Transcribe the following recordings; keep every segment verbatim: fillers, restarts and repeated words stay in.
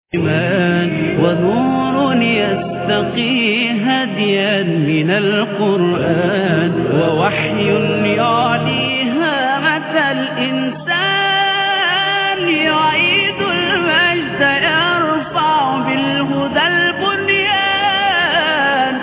ونور يستقي هديا من القرآن ووحي يعليها متى الإنسان يعيد المجد يرفع بالهدى البنيان.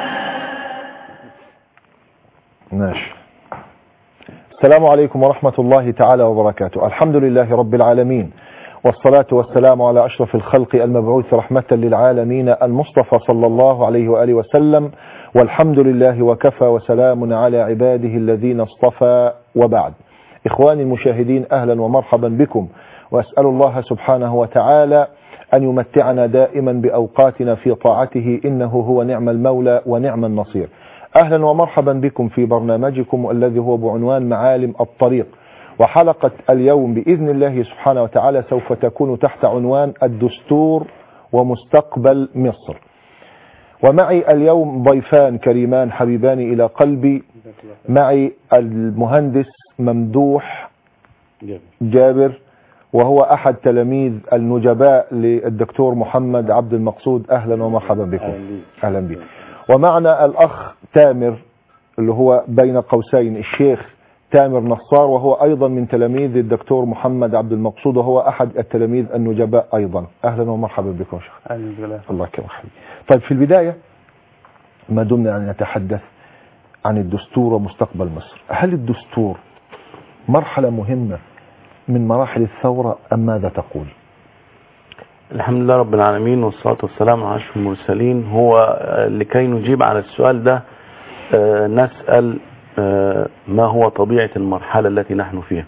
ماشي. السلام عليكم ورحمة الله تعالى وبركاته. الحمد لله رب العالمين، والصلاة والسلام على أشرف الخلق المبعوث رحمة للعالمين المصطفى صلى الله عليه وآله وسلم، والحمد لله وكفى وسلام على عباده الذين اصطفى، وبعد. إخواني المشاهدين، أهلا ومرحبا بكم، وأسأل الله سبحانه وتعالى أن يمتعنا دائما بأوقاتنا في طاعته، إنه هو نعم المولى ونعم النصير. أهلا ومرحبا بكم في برنامجكم الذي هو بعنوان معالم الطريق، وحلقة اليوم بإذن الله سبحانه وتعالى سوف تكون تحت عنوان الدستور ومستقبل مصر. ومعي اليوم ضيفان كريمان حبيبان إلى قلبي. معي المهندس ممدوح جابر، وهو أحد تلاميذ النجباء للدكتور محمد عبد المقصود. أهلا ومرحبا بكم. أهلا بك. ومعنا الأخ تامر اللي هو بين قوسين الشيخ تامر نصار، وهو أيضا من تلاميذ الدكتور محمد عبد المقصود، وهو أحد التلاميذ النجباء أيضا. أهلا ومرحبا بكم شيخ. أهلا بالله. الله يكرمك. طيب، في البداية ما دمنا أن نتحدث عن الدستور ومستقبل مصر، هل الدستور مرحلة مهمة من مراحل الثورة أم ماذا تقول؟ الحمد لله رب العالمين، والصلاة والسلام على أشرف المرسلين. هو لكي نجيب على السؤال ده نسأل ما هو طبيعة المرحلة التي نحن فيها.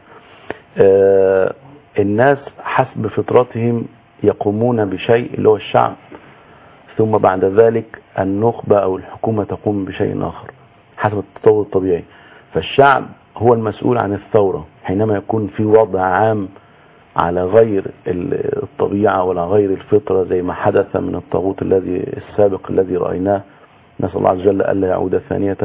الناس حسب فطرتهم يقومون بشيء اللي هو الشعب، ثم بعد ذلك النخبة أو الحكومة تقوم بشيء آخر حسب التطور الطبيعي. فالشعب هو المسؤول عن الثورة حينما يكون في وضع عام على غير الطبيعة ولا غير الفطرة، زي ما حدث من الطاغوت الذي السابق الذي رأيناه، نسأل الله عز وجل ألا يعود ثانية.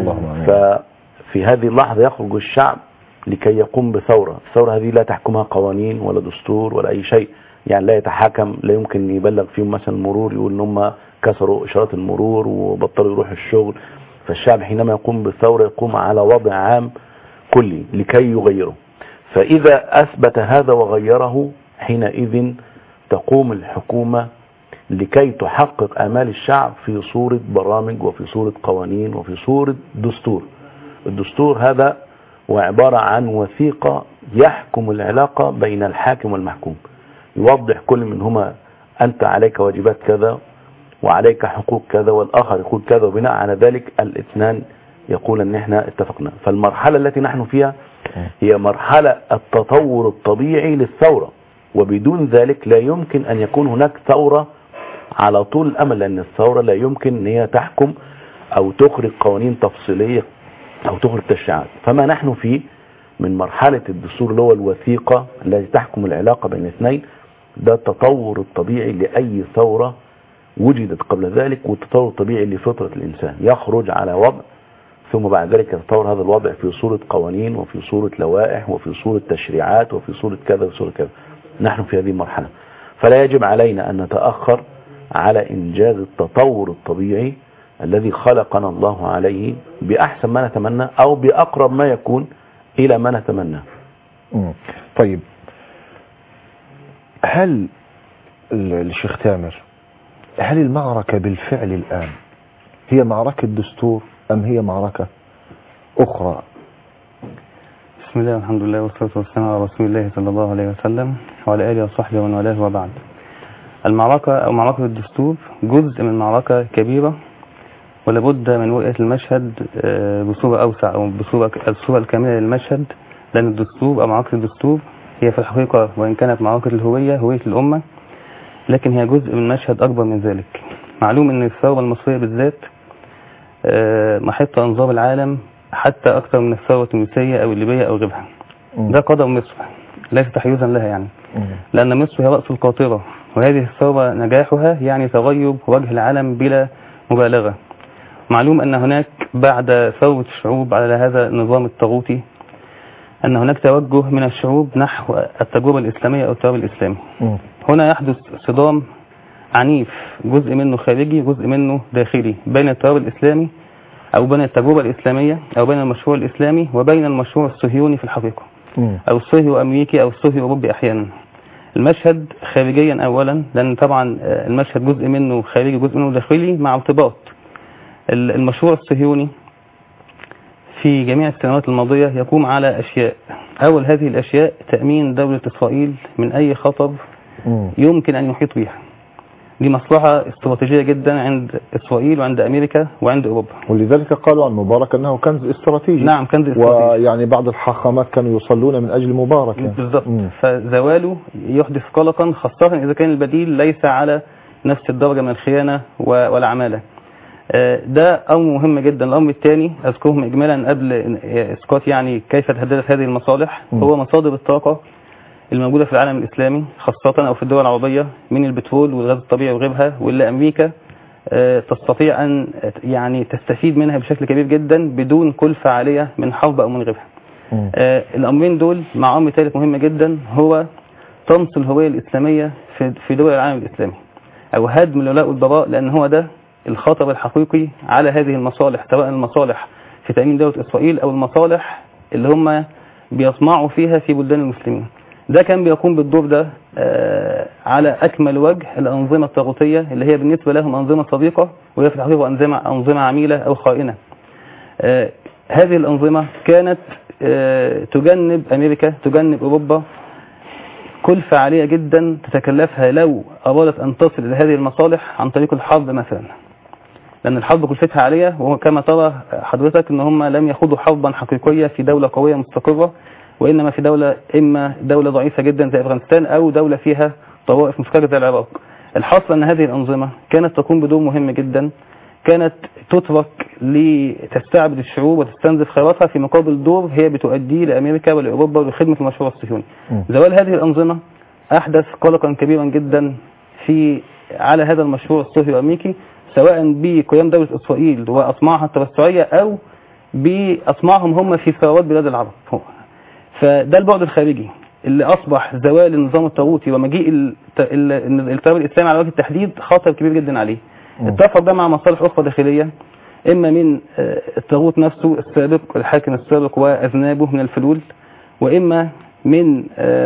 ففي هذه اللحظة يخرج الشعب لكي يقوم بثورة. الثورة هذه لا تحكمها قوانين ولا دستور ولا أي شيء، يعني لا يتحاكم، لا يمكن يبلغ فيهم مثلا المرور يقول ان هم كسروا إشارات المرور وبطلوا يروحوا الشغل. فالشعب حينما يقوم بالثورة يقوم على وضع عام كلي لكي يغيره. فإذا أثبت هذا وغيره، حينئذ تقوم الحكومة لكي تحقق آمال الشعب في صورة برامج وفي صورة قوانين وفي صورة دستور. الدستور هذا هو عبارة عن وثيقة يحكم العلاقة بين الحاكم والمحكوم، يوضح كل منهما أنت عليك واجبات كذا وعليك حقوق كذا والآخر يقول كذا، وبناء على ذلك الاثنان يقول أن احنا اتفقنا. فالمرحلة التي نحن فيها هي مرحلة التطور الطبيعي للثورة، وبدون ذلك لا يمكن أن يكون هناك ثورة على طول الأمل، لأن الثورة لا يمكن أن هي تحكم أو تخرج قوانين تفصيلية أو تخرج تشريعات. فما نحن فيه من مرحلة الدستور اللي هو الوثيقة التي تحكم العلاقة بين اثنين، ده التطور الطبيعي لأي ثورة وجدت قبل ذلك، والتطور الطبيعي لفطرة الإنسان يخرج على وضع، ثم بعد ذلك يتطور هذا الوضع في صورة قوانين وفي صورة لوائح وفي صورة تشريعات وفي صورة كذا وفي صورة كذا. نحن في هذه المرحلة، فلا يجب علينا أن نتأخر على إنجاز التطور الطبيعي الذي خلقنا الله عليه بأحسن ما نتمنى أو بأقرب ما يكون إلى ما نتمنى. طيب، هل الشيخ تامر، هل المعركة بالفعل الآن هي معركة دستور أم هي معركة أخرى؟ بسم الله والحمد لله والصلاة والسلام على رسول الله صلى الله عليه وسلم وعلى آله وصحبه ومن والاه، وبعد. المعركة أو معركة الدستور جزء من معركة كبيرة، ولابد من رؤية المشهد بصورة أوسع أو بصورة الصورة الكاملة للمشهد، لأن الدستور أو معركة الدستور هي في الحقيقة، وإن كانت معركة الهوية هوية الأمة، لكن هي جزء من مشهد أكبر من ذلك. معلوم أن الثورة المصرية بالذات محط أنظار العالم، حتى أكثر من الثورة التونسية أو الليبية أو غيرها. ده قدر مصر ليس تحيزا لها، يعني لأن مصر هي رأس القاطرة، وهذه الثورة نجاحها يعني تغيب وجه العالم بلا مبالغة. معلوم أن هناك بعد ثورة الشعوب على هذا النظام الطاغوتي أن هناك توجه من الشعوب نحو التجربة الإسلامية أو التيار الإسلامي. هنا يحدث صدام عنيف، جزء منه خارجي جزء منه داخلي، بين التيار الإسلامي أو بين التجربة الإسلامية أو بين المشروع الإسلامي وبين المشروع الصهيوني في الحقيقة، أو الصهيو أمريكي أو الصهيو أوروبي أحيانا. المشهد خارجيا أولا، لأن طبعا المشهد جزء منه خارجي جزء منه داخلي مع ارتباط. المشروع الصهيوني في جميع السنوات الماضية يقوم على أشياء. أول هذه الأشياء تأمين دولة إسرائيل من أي خطر يمكن أن يحيط بها. دي مصلحة استراتيجية جدا عند إسرائيل وعند أمريكا وعند أوروبا، ولذلك قالوا عن مبارك أنه كنز استراتيجي. نعم كنز استراتيجي، ويعني بعض الحاخامات كانوا يصلون من أجل مبارك يعني. بالضبط. فزواله يحدث قلقا، خاصة إذا كان البديل ليس على نفس الدرجة من الخيانة والعمالة. ده أمر مهم جدا. الأمر الثاني أذكرهم إجمالا قبل إسقاط يعني كيف تهددت هذه المصالح، هو مصادر الطاقة الموجودة في العالم الإسلامي خاصة أو في الدول العربية من البترول والغاز الطبيعي وغيرها، واللي أمريكا تستطيع أن يعني تستفيد منها بشكل كبير جدا بدون كلفة عالية من حرب أو من غيرها. الأمرين دول مع أمر ثالث مهم جدا، هو طمس الهوية الإسلامية في دول العالم الإسلامي أو هدم الولاء والبراء، لأن هو ده الخطر الحقيقي على هذه المصالح، سواء المصالح في تأمين دولة إسرائيل أو المصالح اللي هم بيصنعوا فيها في بلدان المسلمين. ده كان بيقوم بالدور ده على أكمل وجه الأنظمة الطاغوتية اللي هي بالنسبة لهم أنظمة صديقة، وهي في الحقيقة أنظمة أنظمة عميلة أو خائنة. هذه الأنظمة كانت تجنب أمريكا، تجنب أوروبا كلفة عالية جدا تتكلفها لو أرادت أن تصل إلى هذه المصالح عن طريق الحرب مثلا، لأن الحرب كلفتها عالية. وكما ترى حضرتك أن هم لم يخوضوا حربا حقيقية في دولة قوية مستقرة، وإنما في دولة إما دولة ضعيفة جدا زي أفغانستان أو دولة فيها طوائف مفككة زي العراق. الحاصل أن هذه الأنظمة كانت تقوم بدور مهم جدا، كانت تترك لتستعبد الشعوب وتستنزف خيراتها في مقابل دور هي بتؤديه لأمريكا ولأوروبا ولخدمة المشروع الصهيوني. زوال هذه الأنظمة أحدث قلقا كبيرا جدا في على هذا المشروع الصهيوني الأمريكي، سواء بقيام دولة إسرائيل وأطماعها التوسعية أو بأطماعهم هم في ثروات بلاد العرب. فده البعد الخارجي اللي أصبح زوال النظام الطاغوتي ومجيء التيار الإسلامي على وجه التحديد خطر كبير جدا عليه. اتفق ده مع مصالح أخرى داخلية، إما من الطاغوت نفسه السابق الحاكم السابق وأذنابه من الفلول، وإما من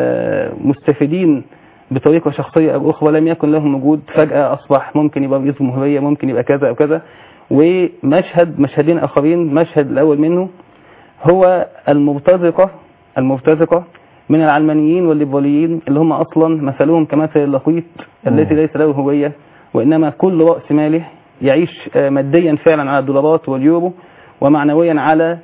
مستفيدين بطريقة شخصية أو أخرى لم يكن لهم وجود، فجأة أصبح ممكن يبقى رئيس جمهورية، ممكن يبقى كذا أو كذا. ومشهد مشهدين آخرين، مشهد الأول منه هو المرتزقة المرتزقة من العلمانيين والليبراليين اللي هم أصلا مثلهم كمثل اللقيط الذي ليس له هوية، وإنما كل رأس ماله يعيش ماديا فعلا على الدولارات واليورو، ومعنويا على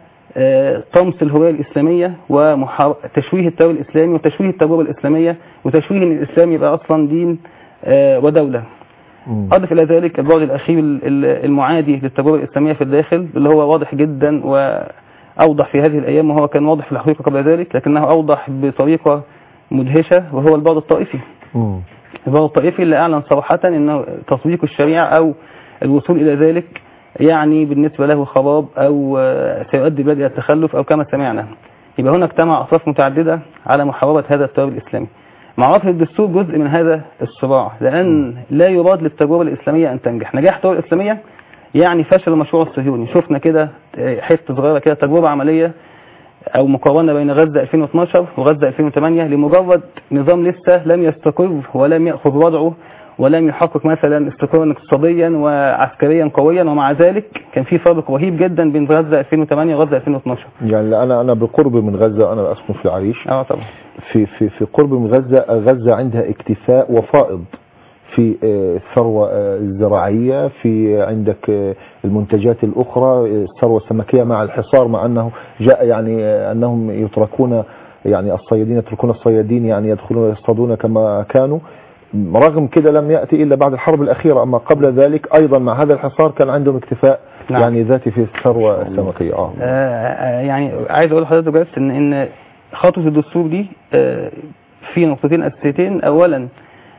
طمس الهوية الإسلامية وتشويه التيار الإسلامي وتشويه التجربة الإسلامية وتشويه أن الإسلام يبقى أصلا دين ودولة. أضف إلى ذلك البعد الأخير المعادي للتجربة الإسلامية في الداخل اللي هو واضح جدا وأوضح في هذه الأيام، وهو كان واضح في الحقيقة قبل ذلك لكنه أوضح بطريقة مدهشة، وهو البعد الطائفي. البعد الطائفي اللي أعلن صراحة أنه تطبيق الشريعة أو الوصول إلى ذلك يعني بالنسبة له خراب أو سيؤدي البلد إلى التخلف أو كما سمعنا. يبقى هنا اجتمع أطراف متعددة على محاربة هذا التيار الإسلامي. معرفة الدستور جزء من هذا الصراع، لأن لا يراد للتجربة الإسلامية أن تنجح. نجاح التجربة الإسلامية يعني فشل المشروع الصهيوني. شفنا كده حتة صغيرة كده تجربة عملية أو مقارنة بين غزة ألفين واثناشر وغزة ألفين وثمانية لمجرد نظام لسه لم يستقر ولم يأخذ وضعه ولم يحقق مثلا استقرارا اقتصاديا وعسكريا قويا، ومع ذلك كان في فرق رهيب جدا بين غزة ألفين وثمانية وغزة ألفين واثناشر. يعني انا انا بقرب من غزة، انا اسكن في العريش. اه طبعا. في في في قرب من غزة، غزة عندها اكتفاء وفائض في الثروة الزراعية، في عندك المنتجات الأخرى، الثروة السمكية مع الحصار، مع أنه جاء يعني أنهم يتركون يعني الصيادين يتركون الصيادين يعني يدخلون يصطادون كما كانوا. رغم كده لم يأتي إلا بعد الحرب الأخيرة، أما قبل ذلك أيضا مع هذا الحصار كان عندهم اكتفاء نعم. يعني ذاتي في الثروة السمكية. آه. آه يعني عايز أقول لحضرتك بس إن إن خطوة الدستور دي آه في نقطتين أساسيتين. أولا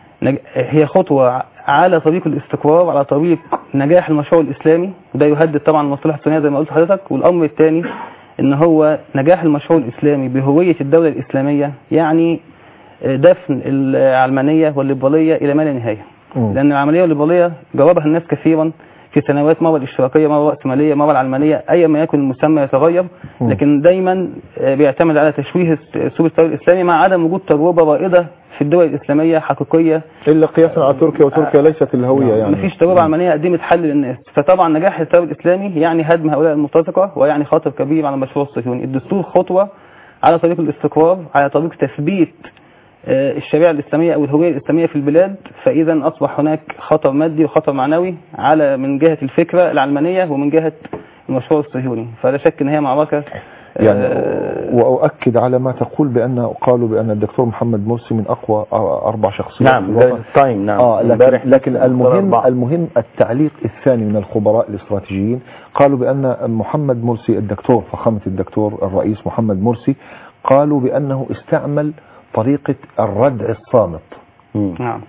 هي خطوة على طريق الاستقرار، على طريق نجاح المشروع الإسلامي، وده يهدد طبعا المصالح الصهيونية زي ما قلت لحضرتك. والأمر الثاني إن هو نجاح المشروع الإسلامي بهوية الدولة الإسلامية، يعني دفن العلمانية والليبرالية إلى ما لا نهاية. مم. لأن العملية الليبرالية جربها الناس كثيرا في سنوات، مرة الاشتراكية، مرة الرأسمالية، مرة العلمانية، أي ما يكن المسمى يتغير، مم. لكن دايما آه، بيعتمد على تشويه أسلوب التيار الإسلامي مع عدم وجود تجربة رائدة في الدول الإسلامية حقيقية. إلا قياسا على تركيا، وتركيا ليست الهوية يعني. مفيش تجربة علمانية قدمت حل للناس. فطبعا نجاح التيار الإسلامي يعني هدم هؤلاء المرتزقة، ويعني خطر كبير على المشروع الصهيوني. الدستور خطوة على طريق الاستقرار، على طريق تثبيت آه، الشريعة الإسلامية أو الهوية الإسلامية في البلاد. فإذا أصبح هناك خطر مادي وخطر معنوي على من جهة الفكرة العلمانية ومن جهة المشروع الصهيوني. فلا شك أن هي معركة يعني آه، وأؤكد على ما تقول بأن قالوا بأن الدكتور محمد مرسي من أقوى أربع شخصيات نعم في الوطن. تايم نعم آه لكن, امبارح لكن المهم أربعة. المهم التعليق الثاني من الخبراء الاستراتيجيين، قالوا بأن محمد مرسي الدكتور فخامة الدكتور الرئيس محمد مرسي قالوا بأنه استعمل طريقة الردع الصامت. مم. نعم.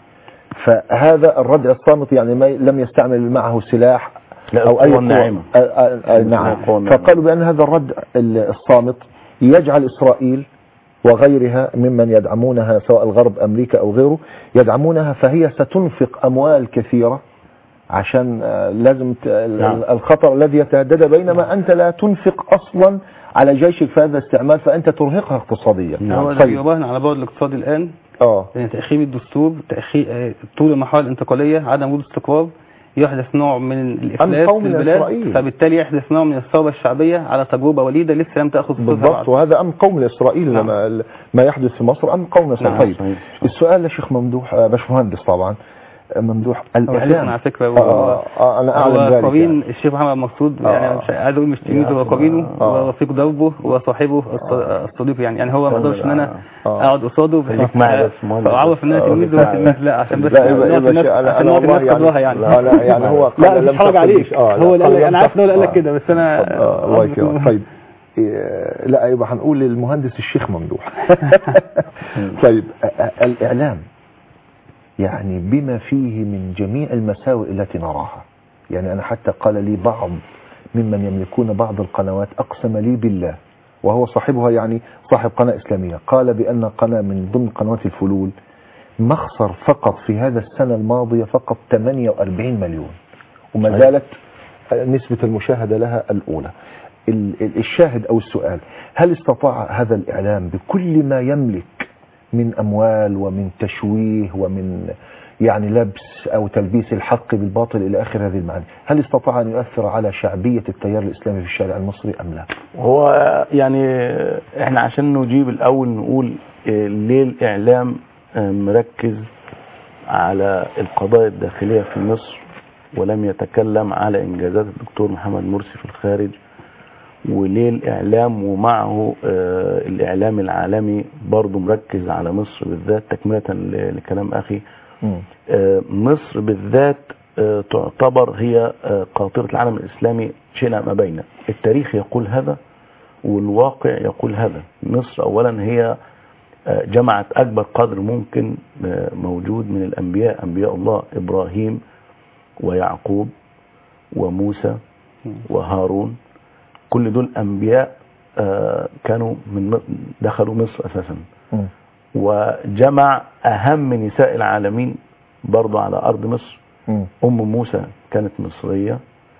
فهذا الردع الصامت يعني ما لم يستعمل معه سلاح لا، أو أي القوى قوة. الناعمة. آه، آه، آه، نعم. القوى الناعمة. فقالوا بأن هذا الردع الصامت يجعل إسرائيل وغيرها ممن يدعمونها سواء الغرب أمريكا أو غيره يدعمونها، فهي ستنفق أموال كثيرة عشان آه، لازم ت- نعم. الخطر الذي يتهدد، بينما أنت لا تنفق أصلا على جيشك في هذا الاستعمال، فأنت ترهقها اقتصاديا. هو ده طيب. بيراهن على بعد الاقتصادي الآن، آه. لأن تأخير الدستور، تأخير آه، طول المرحلة الانتقالية، عدم وجود استقرار، يحدث نوع من الإفلاس قوم في من البلاد، إسرائيل. فبالتالي يحدث نوع من الثورة الشعبية على تجربة وليدة لسه لم تأخذ صورتها بالضبط، بعد. وهذا أمن قوم لإسرائيل. نعم. لما ما يحدث في مصر أمن قوم لإسرائيل. نعم. طيب صحيح. السؤال لشيخ ممدوح، آه، باشمهندس طبعا، آه، ممدوح هو شيخنا الإعلام. على فكرة، آه وهو آه أنا أعلم هو ذلك قرين يعني. الشيخ محمد مقصود، آه. يعني مش عايز اقول مش تلميذه، هو قرينه آه. ورفيق دربه وصاحبه الص- الصديق يعني. يعني هو ما اقدرش ان انا آه. اقعد قصاده خليك معي بس مهندس. فاعرف ان انا آه، تلميذ لا. وهو تلميذ، لا عشان بس لا يبقى نقعد يبقى الناس- شيء- أنا عشان أنا نقعد الناس والله قدرها يعني. لا لا يعني هو قال لا لم مش حرج تقل- عليك، آه، لا، هو اللي قال قال لك، لم انا عارف ان هو اللي قال لك تقل- كده، بس انا آه، الله يكرمك. طيب إيه، لا يبقى هنقول للمهندس الشيخ ممدوح. طيب آه، الإعلام يعني بما فيه من جميع المساوئ التي نراها. يعني أنا حتى قال لي بعض ممن يملكون بعض القنوات، أقسم لي بالله وهو صاحبها يعني صاحب قناة إسلامية، قال بأن قناة من ضمن قنوات الفلول مخسر فقط في هذا السنة الماضية فقط ثمانية وأربعين مليون، وما زالت نسبة المشاهدة لها الأولى. ال- ال- الشاهد أو السؤال، هل استطاع هذا الإعلام بكل ما يملك من أموال ومن تشويه ومن يعني لبس أو تلبيس الحق بالباطل إلى آخر هذه المعاني، هل استطاع أن يؤثر على شعبية التيار الإسلامي في الشارع المصري أم لا؟ هو يعني احنا عشان نجيب الاول نقول إيه، ليه الاعلام آه، مركز على القضايا الداخلية في مصر ولم يتكلم على انجازات الدكتور محمد مرسي في الخارج، وليه الاعلام ومعه آه، الاعلام العالمي برضو مركز على مصر بالذات، تكملة ل- لكلام اخي. مم. آه، مصر بالذات آه، تعتبر هي آه، قاطرة العالم الإسلامي شئنا ما بين. التاريخ يقول هذا والواقع يقول هذا. مصر أولا هي آه، جمعت أكبر قدر ممكن آه، موجود من الأنبياء، أنبياء الله إبراهيم ويعقوب وموسى وهارون، كل دول أنبياء آه، كانوا من م- دخلوا مصر أساسا. مم. وجمع أهم نساء العالمين برضو على أرض مصر. مم. أم موسى كانت مصرية،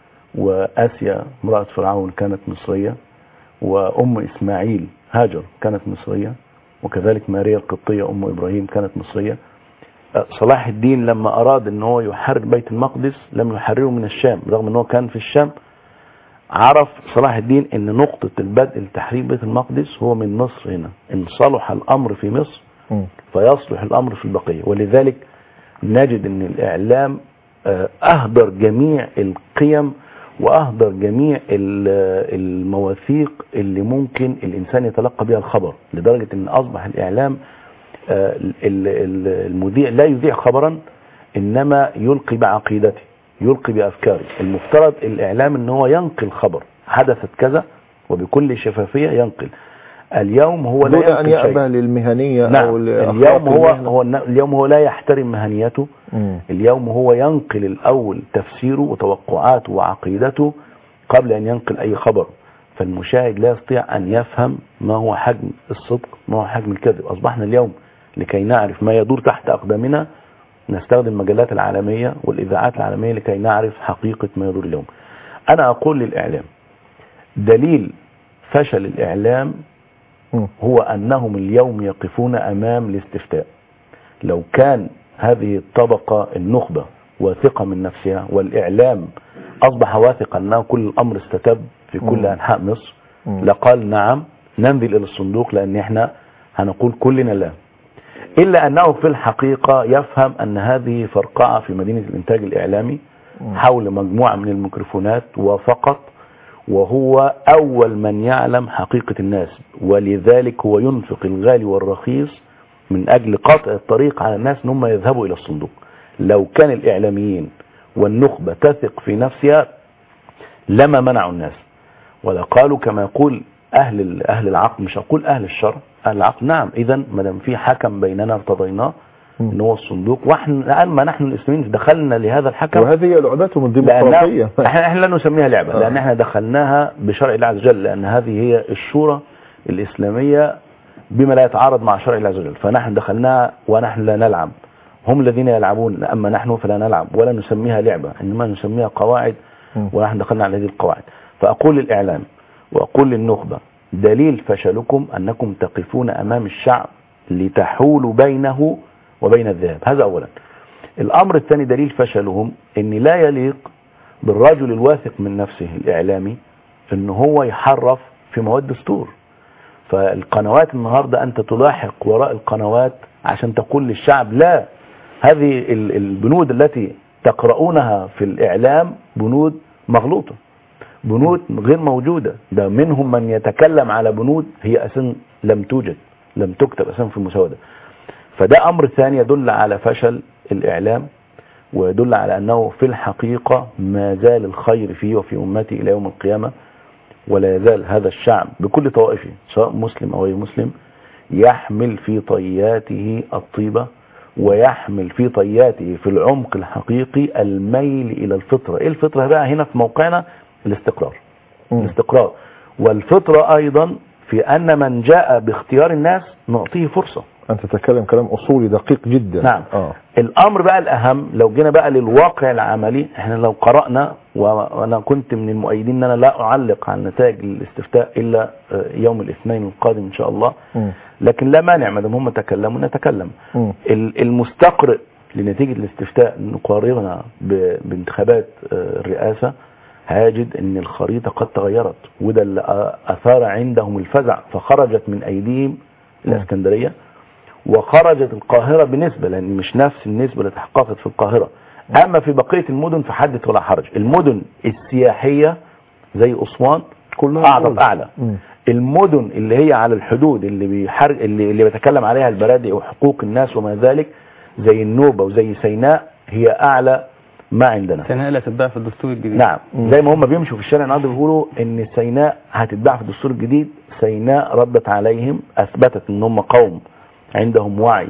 وآسيا امرأة فرعون كانت مصرية، وأم إسماعيل هاجر كانت مصرية، وكذلك ماريا القبطية أم إبراهيم كانت مصرية. أه، صلاح الدين لما أراد أن هو يحرر بيت المقدس لم يحرره من الشام، رغم أنه كان في الشام. عرف صلاح الدين أن نقطة البدء لتحرير بيت المقدس هو من مصر هنا، إن صلح الأمر في مصر مم. فيصلح الأمر في البقية. ولذلك نجد أن الإعلام آه، أهدر جميع القيم وأهدر جميع ال- المواثيق اللي ممكن الإنسان يتلقى بها الخبر، لدرجة أن أصبح الإعلام آه، ال- ال- المذيع لا يذيع خبرا، إنما يلقي بعقيدته، يلقي بأفكاره. المفترض الإعلام أن هو ينقل خبر حدثت كذا وبكل شفافية ينقل. اليوم هو لا دون أن ينقل شيء. يأبه للمهنية نعم. أو اليوم هو, هو اليوم هو لا يحترم مهنيته. مم. اليوم هو ينقل الأول تفسيره وتوقعاته وعقيدته قبل أن ينقل أي خبر، فالمشاهد لا يستطيع أن يفهم ما هو حجم الصدق ما هو حجم الكذب. أصبحنا اليوم لكي نعرف ما يدور تحت أقدامنا نستخدم المجلات العالمية والإذاعات العالمية لكي نعرف حقيقة ما يدور اليوم. أنا أقول للإعلام دليل فشل الإعلام هو أنهم اليوم يقفون أمام الاستفتاء. لو كان هذه الطبقة النخبة واثقة من نفسها والإعلام أصبح واثق أنه كل الأمر استتب في كل أنحاء مصر لقال نعم ننزل إلى الصندوق، لأن إحنا هنقول كلنا لا. إلا أنه في الحقيقة يفهم أن هذه فرقعة في مدينة الإنتاج الإعلامي حول مجموعة من الميكروفونات وفقط، وهو أول من يعلم حقيقة الناس، ولذلك هو ينفق الغالي والرخيص من أجل قطع الطريق على الناس أنهم يذهبوا إلى الصندوق. لو كان الإعلاميين والنخبة تثق في نفسها لما منعوا الناس، ولا قالوا كما يقول أهل أهل العقل، مش أقول أهل الشر، أهل العقل نعم إذا ما دام في حكم بيننا ارتضيناه إن هو الصندوق، واحنا ما نحن الإسلاميين دخلنا لهذا الحكم، وهذه هي لعبتهم الديمقراطية. احنا احنا لا نسميها لعبة لأن احنا دخلناها بشرع الله عز وجل، لأن هذه هي الشورى الإسلامية بما لا يتعارض مع شرع الله عز وجل، فنحن دخلناها ونحن لا نلعب، هم الذين يلعبون، أما نحن فلا نلعب ولا نسميها لعبة، إنما نسميها قواعد ونحن دخلنا على هذه القواعد. فأقول للإعلام وأقول للنخبة دليل فشلكم أنكم تقفون أمام الشعب لتحولوا بينه وبين الذهاب، هذا أولا. الأمر الثاني دليل فشلهم أن لا يليق بالرجل الواثق من نفسه الإعلامي أنه هو يحرف في مواد دستور. فالقنوات النهاردة أنت تلاحق وراء القنوات عشان تقول للشعب لا، هذه البنود التي تقرؤونها في الإعلام بنود مغلوطة، بنود غير موجودة. ده منهم من يتكلم على بنود هي أساسا لم توجد، لم تكتب أساسا في المسودة. فده أمر ثاني يدل على فشل الإعلام، ويدل على أنه في الحقيقة ما زال الخير فيه وفي أمتي إلى يوم القيامة، ولا يزال هذا الشعب بكل طوائفه سواء مسلم أو غير مسلم يحمل في طياته الطيبة، ويحمل في طياته في العمق الحقيقي الميل إلى الفطرة. إيه الفطرة بقى هنا في موقعنا؟ الاستقرار. م. الاستقرار والفطرة أيضا في أن من جاء باختيار الناس نعطيه فرصة. أنت تتكلم كلام أصولي دقيق جدا. نعم. آه. الأمر بقى الأهم لو جينا بقى للواقع العملي، احنا لو قرأنا، وأنا كنت من المؤيدين أن أنا لا أعلق عن نتائج الاستفتاء إلا يوم الاثنين القادم إن شاء الله، م. لكن لا مانع ما دام هم تكلموا نتكلم. م. المستقرئ لنتيجة الاستفتاء نقارنها بانتخابات الرئاسة هيجد ان الخريطة قد تغيرت، وده اللي اثار عندهم الفزع، فخرجت من ايديهم الاسكندرية وخرجت القاهرة بنسبة، لان مش نفس النسبة اللي تحققت في القاهرة. اما في بقية المدن فحدث ولا حرج. المدن السياحية زي اسوان اعظم اعلى، المدن اللي هي على الحدود اللي بيحر اللي, اللي بيتكلم عليها البرادئ وحقوق الناس وما ذلك زي النوبة وزي سيناء هي اعلى ما عندنا. سيناء لا تتباع في الدستور الجديد. نعم. مم. زي ما هم بيمشوا في الشارع النهارده بيقولوا ان سيناء هتتباع في الدستور الجديد. سيناء ردت عليهم، اثبتت ان هم قوم عندهم وعي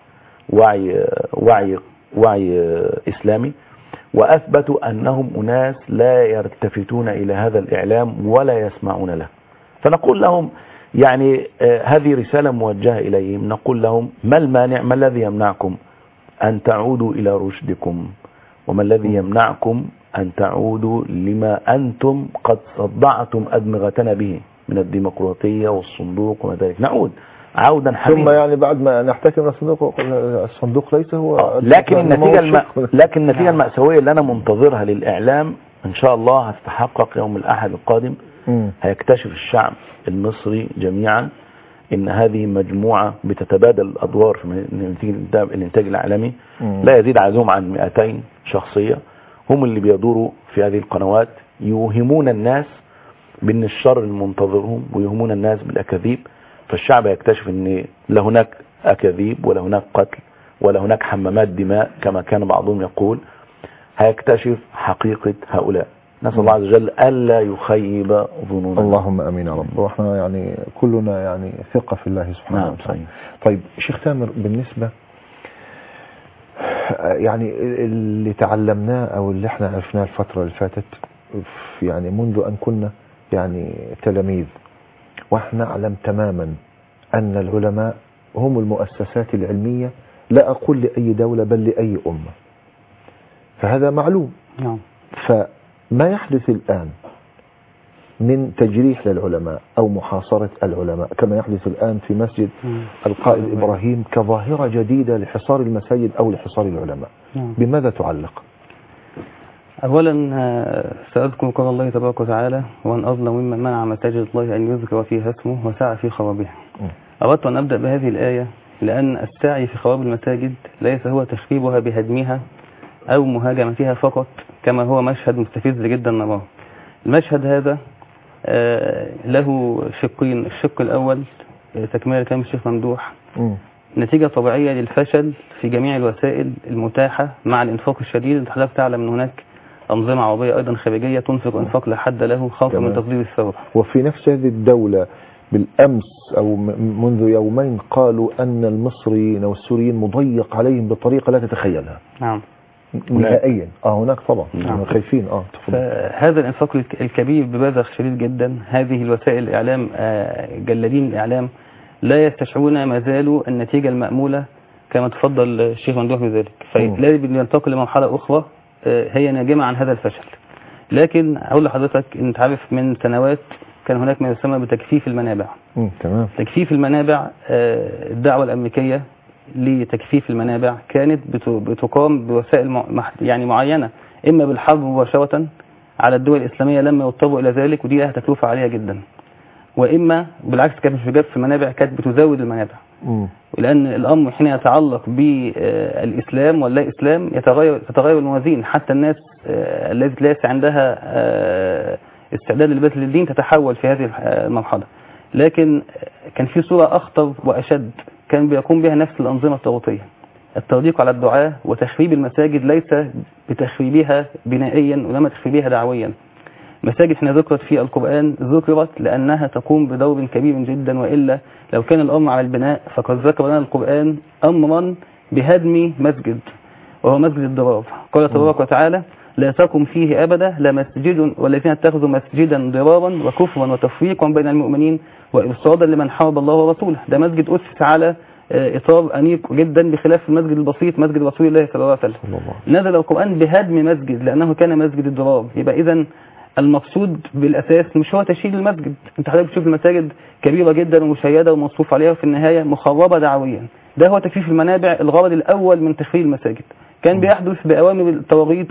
وعي وعي وعي اسلامي، واثبتوا انهم اناس لا يلتفتون الى هذا الاعلام ولا يسمعون له. فنقول لهم يعني آه هذه رسالة موجهة اليهم، نقول لهم ما المانع، ما الذي يمنعكم ان تعودوا الى رشدكم، وما الذي يمنعكم أن تعودوا لما أنتم قد صدعتم أدمغتنا به من الديمقراطية والصندوق وما ذلك. نعود عودا حميدا. ثم يعني بعد ما نحتكم الصندوق، الصندوق ليس هو لكن النتيجة الم... لكن النتيجة المأساوية اللي أنا منتظرها للإعلام إن شاء الله هتتحقق يوم الأحد القادم. م. هيكتشف الشعب المصري جميعا إن هذه مجموعة بتتبادل الأدوار في الإنتاج الإعلامي م. لا يزيد عددهم عن مئتين شخصية، هم اللي بيدوروا في هذه القنوات يوهمون الناس بأن الشر المنتظرهم ويوهمون الناس بالأكاذيب. فالشعب يكتشف أن لا هناك أكاذيب ولا هناك قتل ولا هناك حمامات دماء كما كان بعضهم يقول. هيكتشف حقيقة هؤلاء. نسأل الله عز وجل ألا يخيب ظنونا. اللهم أمين يا رب. واحنا يعني كلنا يعني ثقة في الله سبحانه وتعالى. نعم. طيب شيخ تامر، بالنسبة يعني اللي تعلمناه او اللي احنا عرفناه الفترة اللي فاتت، يعني منذ ان كنا يعني تلاميذ، واحنا نعلم تماما ان العلماء هم المؤسسات العلمية لا أقول لأي دولة بل لأي أمة، فهذا معلوم. نعم. فما يحدث الآن من تجريح للعلماء أو محاصرة العلماء كما يحدث الآن في مسجد القائد إبراهيم كظاهرة جديدة لحصار المساجد أو لحصار العلماء، بماذا تعلق؟ أولا سأذكر قول الله تبارك وتعالى: وأن أظلم ممن منع مساجد الله أن يذكر فيها اسمه وسعى في خرابها. أردت أن أبدأ بهذه الآية لأن السعي في خراب المساجد ليس هو تخريبها بهدمها أو مهاجمتها فقط كما هو مشهد مستفز جدا نراه. المشهد هذا له شقين. الشق الأول تكملة كلام الشيخ ممدوح، نتيجة طبيعية للفشل في جميع الوسائل المتاحة مع الإنفاق الشديد. حضرتك تعلم أن هناك أنظمة عربية أيضا خارجية تنفق إنفاق لا حد له خوفا من تصدير الثورة. وفي نفس هذه الدولة بالأمس أو منذ يومين قالوا أن المصريين والسوريين مضيق عليهم بطريقة لا تتخيلها. نعم نهائيا. اه هناك طبعا. نعم. خايفين. اه هذا الإنفاق الكبير ببذخ شديد جدا. هذه الوسائل الإعلام جلادين الإعلام لا يستشعرون ما زالوا النتيجة المأمولة كما تفضل الشيخ ممدوح بذلك، فلازم ينتقل لمرحلة أخرى هي ناجمة عن هذا الفشل. لكن أقول لحضرتك أنت عارف من سنوات كان هناك ما يسمى بتكثيف المنابع. م- تمام. تكثيف المنابع، الدعوة الأمريكية لتكثيف المنابع كانت بتقام بوسائل يعني معينة، إما بالحرب مباشرة على الدول الإسلامية لما يضطروا إلى ذلك ودي لها تكلفة عالية جدا، وإما بالعكس كانت مش بجد في المنابع، كانت بتزود المنابع. م. لأن الأمر حين يتعلق بالإسلام ولا إسلام يتغير تتغير الموازين. حتى الناس التي ليس عندها استعداد لبذل الدين تتحول في هذه المرحلة. لكن كان في صورة أخطر وأشد كان بيقوم بها نفس الأنظمة الطاغوتية، التضييق على الدعاة وتخريب المساجد، ليس بتخريبها بنائيا وإنما تخريبها دعويا. مساجد احنا ذكرت في القرآن ذكرت لأنها تقوم بدور كبير جدا، وإلا لو كان الأمر على البناء فقد ذكر لنا القرآن أمرا بهدم مسجد وهو مسجد الضرار. قال تبارك وتعالى: لا تقم فيه أبدا لمسجد والذين اتخذوا مسجدا ضرارا وكفرا وتفريقا بين المؤمنين وإرصادا لمن حارب الله ورسوله. ده مسجد أسس على إطار أنيق جدا بخلاف المسجد البسيط مسجد رسول الله صلى الله عليه وسلم. نزل القرآن بهدم مسجد لأنه كان مسجد الضرار. يبقى إذن المقصود بالأساس مش هو تشييد المسجد. انت حضرتك بتشوف المساجد كبيرة جدا ومشيدة ومصروف عليها وفي النهاية مخربة دعويا. ده هو تكثيف المنابع، الغرض الأول من تخريب المساجد. كان بيحدث بأوامر الطواغيت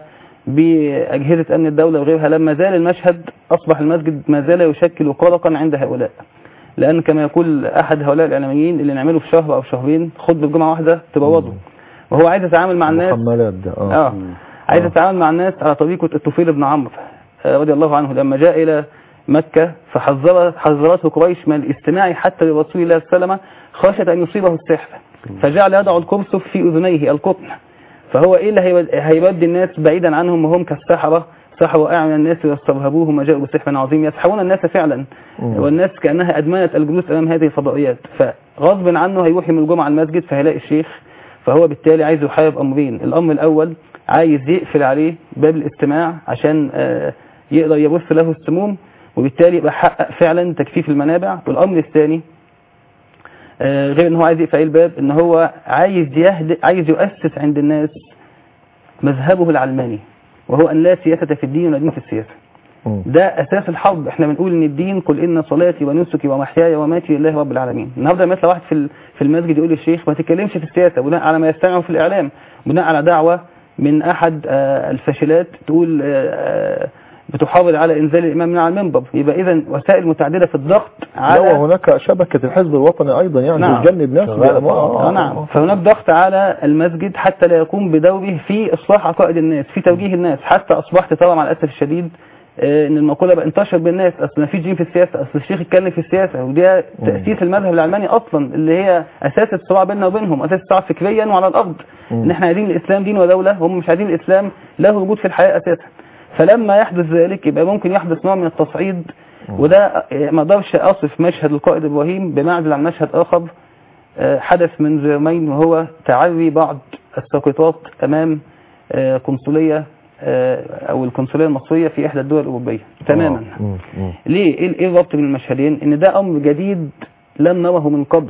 وبأجهزة أمن الدولة وغيرها. لما زال المشهد أصبح المسجد ما زال يشكل قلقا عند هؤلاء، لأن كما يقول أحد هؤلاء الإعلاميين اللي نعمله في شهر أو شهرين خطبة جمعة واحدة تبوظه، وهو عايز يتعامل مع الناس آه. آه. عايز يتعامل مع الناس على طريقة الطفيل بن عمرو رضي الله عنه لما جاء إلى مكة فحذرته قريش من الاستماع حتى لرسول الله صلى الله عليه وسلم خشية أن يصيبه السحر، فجعل يضع القرصف في أذنيه القطن. فهو إيه اللي هيبدي الناس بعيدا عنهم وهم كالسحرة سحروا أعين الناس واسترهبوهم وجاءوا بسحر عظيم، يسحرون الناس فعلا والناس كأنها أدمنت الجلوس أمام هذه الفضائيات. فغصب عنه هيروح يوم الجمعة المسجد فهيلاقي الشيخ، فهو بالتالي عايز يحارب أمرين. الأمر الأول عايز يقفل عليه باب الاستماع عشان يقدر يبث له السموم وبالتالي يبقى حقق فعلا تكثيف المنابع. والأمر الثاني غير ان هو عايز يقفل الباب، ان هو عايز يهدئ عايز يؤسس عند الناس مذهبه العلماني، وهو ان لا سياسة في الدين ولا دين في السياسة. ده اساس الحرب. احنا بنقول ان الدين قل ان صلاتي ونسكي ومحياي وماتي لله رب العالمين. النهارده مثلا واحد في في المسجد يقول للشيخ ما تتكلمش في السياسة بناء على ما يستمعه في الاعلام، بناء على دعوة من احد الفاشلات تقول بتحاول على انزال الامام من على المنبر. يبقى اذا وسائل متعدده في الضغط على لو هناك شبكه الحزب الوطني ايضا يعني نعم. تجنب ناس آه نعم. فهناك ضغط على المسجد حتى لا يقوم بدوره في اصلاح عقائد الناس، في توجيه الناس. حتى اصبحت ترى مع الاسف الشديد ان المقوله بقى انتشر بالناس اصل ما فيش دين في السياسه، اصل الشيخ اتكلم في السياسه، ودي تاسيس المذهب العلماني اصلا اللي هي اساس الصراع بيننا وبينهم، اساس الصراع فكريا وعلى الارض. ان احنا عايزين الاسلام دين ودوله، هم مش عايزين الاسلام له وجود في الحياه اساسا. فلما يحدث ذلك يبقى ممكن يحدث نوع من التصعيد، وده ما اقدرش اصف مشهد القائد ابراهيم بمعزل عن مشهد اخر حدث من يومين، وهو تعري بعض الساقطات امام قنصليه او القنصليه المصريه في احدى الدول الاوروبيه تماما. ليه؟ ايه الربط بين المشهدين؟ ان ده امر جديد لم نره من قبل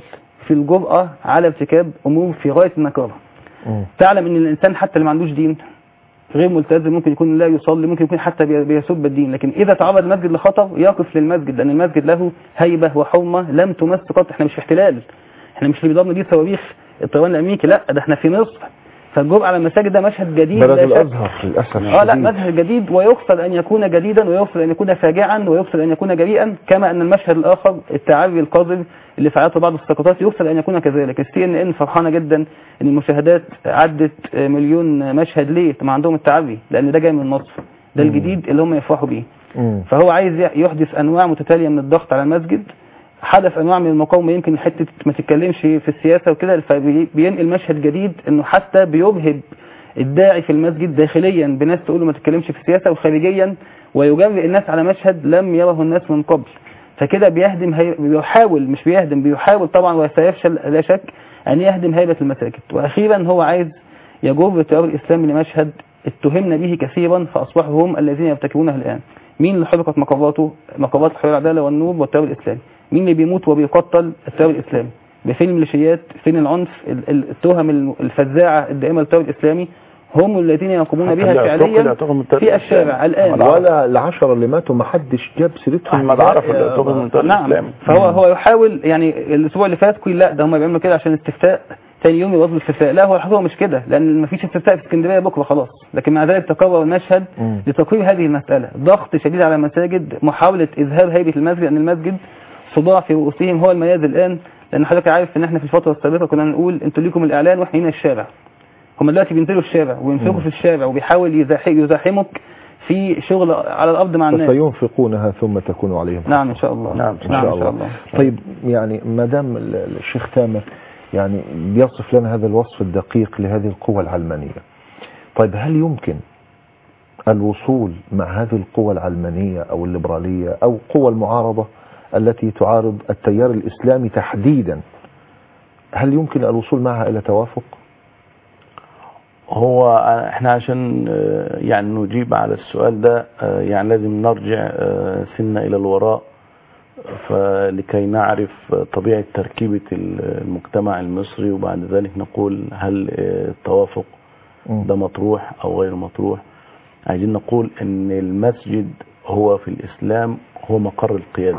في الجرأة على ارتكاب أمور في غاية النكارة. تعلم أن الإنسان حتى اللي ما عندوش دين غير ملتزم، ممكن يكون لا يصلي، ممكن يكون حتى بيسب الدين، لكن إذا تعرض المسجد لخطر يقف للمسجد، لأن المسجد له هيبة وحرمة لم تمس قط. احنا مش في احتلال، احنا مش اللي بيضربنا دي صواريخ الطيران الأمريكي، لا ده احنا في مصر. فالجرأة على المساجد ده مشهد جديد بلد الأزهر للأسف. اه لا مشهد جديد، ويقصد أن يكون جديدا، ويقصد أن يكون فاجعا، ويقصد أن يكون جريئا، كما أن المشهد الآخر التعري القذر اللي فعلته بعض السقطات يقصد أن يكون كذلك. السي ان ان فرحانة جدا أن المشاهدات عدت مليون مشهد. ليه؟ ما عندهم التعري، لأن ده جاي من مصر، ده الجديد اللي هم يفرحوا بيه. فهو عايز يحدث أنواع متتالية من الضغط على المسجد، حدث انواع من المقاومه، يمكن حته ما تتكلمش في السياسه وكده، فبينقل مشهد جديد انه حتى بيبهب الداعي في المسجد داخليا بناس تقول له ما تتكلمش في السياسه، وخارجيا ويجرئ الناس على مشهد لم يره الناس من قبل. فكده بيهدم هي... بيحاول مش بيهدم بيحاول طبعا وسيفشل لا شك ان يهدم هيبه المساجد. واخيرا هو عايز يجر التيار الاسلامي لمشهد اتهمنا به كثيرا فاصبحوا هم الذين يرتكبونه الان. مين اللي حرقت مقرراته؟ مقررات الحريه والعداله والنور والتيار الاسلامي. مين اللي بيموت وبيقتل؟ التيار الاسلامي. بفين الميليشيات؟ فين العنف؟ التهم الفزاعه الدائمه للتيار الاسلامي هم الذين يقومون بها فعليا في الشارع الان. ولا العشرة اللي ماتوا ما حدش جاب سيرتهم. احمد عرف اللي يعتبر من التيار نعم. الاسلامي. فهو هو يحاول يعني الاسبوع اللي فات كل لا ده هم بيعملوا كده عشان استفتاء، ثاني يوم يوصلوا الاستفتاء. لا هو الحقيقه مش كده، لان ما فيش استفتاء في اسكندريه بكره خلاص، لكن مع ذلك تكرر المشهد لتقرير هذه المساله. ضغط شديد على المساجد، محاوله اذهاب هيبه المسجد، ان المسجد صداع في رؤوسهم هو المياذ الان. لان حضرتك عارف ان احنا في الفتره السابقه كنا نقول انتوا ليكم الاعلان واحنا هنا الشارع. هم دلوقتي بينزلوا الشارع وينفقوا في الشارع، وبيحاول يزاحمك في شغل على الارض مع الناس. فسينفقونها ثم تكون عليهم. نعم ان شاء الله. نعم ان شاء الله. الله. طيب يعني ما دام الشيخ تامر يعني بيصف لنا هذا الوصف الدقيق لهذه القوى العلمانيه، طيب هل يمكن الوصول مع هذه القوى العلمانيه او الليبراليه او قوى المعارضه التي تعارض التيار الإسلامي تحديدا، هل يمكن الوصول معها إلى توافق؟ هو احنا عشان يعني نجيب على السؤال ده يعني لازم نرجع سنة إلى الوراء، فلكي نعرف طبيعة تركيبة المجتمع المصري، وبعد ذلك نقول هل التوافق ده مطروح أو غير مطروح. عايزين نقول ان المسجد هو في الإسلام هو مقر القيادة،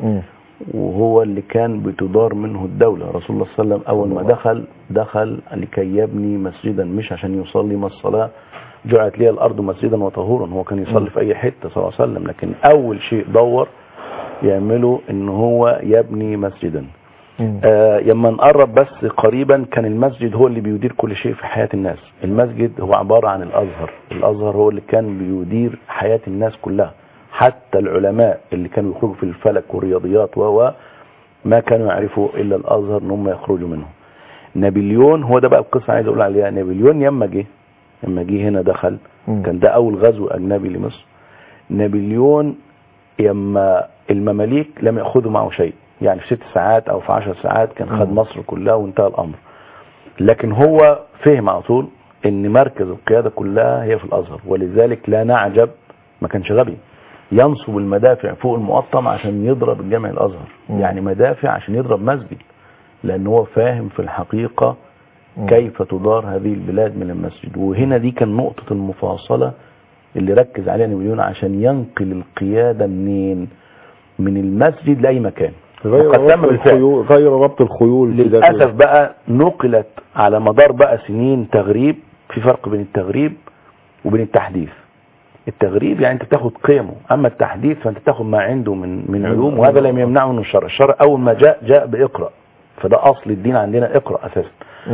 وهو اللي كان بتدار منه الدولة. رسول الله صلى الله عليه وسلم أول ما دخل دخل لكي يبني مسجدا، مش عشان يصلي. ما الصلاة جعلت لي الأرض مسجدا وطهورا، هو كان يصلي في أي حتة صلى الله عليه وسلم، لكن أول شيء دور يعمله إن هو يبني مسجدا. آه لما نقرب بس قريبا، كان المسجد هو اللي بيدير كل شيء في حياة الناس. المسجد هو عبارة عن الأزهر. الأزهر هو اللي كان بيدير حياة الناس كلها، حتى العلماء اللي كانوا يخرجوا في الفلك والرياضيات وهو ما كانوا يعرفوا إلا الأزهر ان هم يخرجوا منه. نابليون هو ده بقى القصة عايز أقول عليها. نابليون يما جه يما جه هنا دخل، كان ده أول غزو أجنبي لمصر. نابليون يما المماليك لم يأخذوا معه شيء، يعني في ست ساعات أو في عشر ساعات كان خد مصر كلها وانتهى الأمر. لكن هو فهم على طول ان مركز القيادة كلها هي في الأزهر، ولذلك لا نعجب ما كانش غبي ينصب المدافع فوق المقطم عشان يضرب الجامع الأزهر. م. يعني مدافع عشان يضرب مسجد، لأن هو فاهم في الحقيقة م. كيف تدار هذه البلاد من المسجد. وهنا دي كان نقطة المفاصلة اللي ركز عليها نابليون عشان ينقل القيادة منين؟ من المسجد لأي مكان. غير ربط الخيول غير ربط الخيول للأسف بقى نقلت على مدار بقى سنين تغريب. في فرق بين التغريب وبين التحديث. التغريب يعني انت تاخد قيمه، اما التحديث فانت تاخد ما عنده من من علوم، وهذا لم يمنعه من الشرع. الشرع اول ما جاء جاء باقرأ، فده اصل الدين عندنا اقرأ اساسا.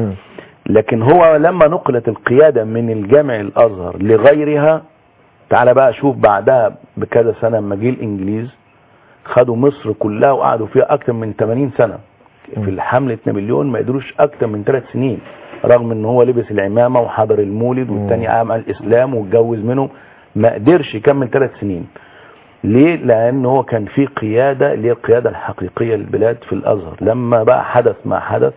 لكن هو لما نقلت القيادة من الجامع الازهر لغيرها، تعال بقى شوف بعدها بكذا سنة لما جه الانجليز خدوا مصر كلها وقعدوا فيها اكثر من ثمانين سنة. في الحملة نابليون ما قدروش اكثر من ثلاث سنين، رغم ان هو لبس العمامة وحضر المولد والتاني عام الاسلام واتجوز منه، ما قدرش يكمل ثلاث سنين. ليه؟ لان هو كان في قيادة اللي هي القيادة الحقيقية للبلاد في الازهر. لما بقى حدث ما حدث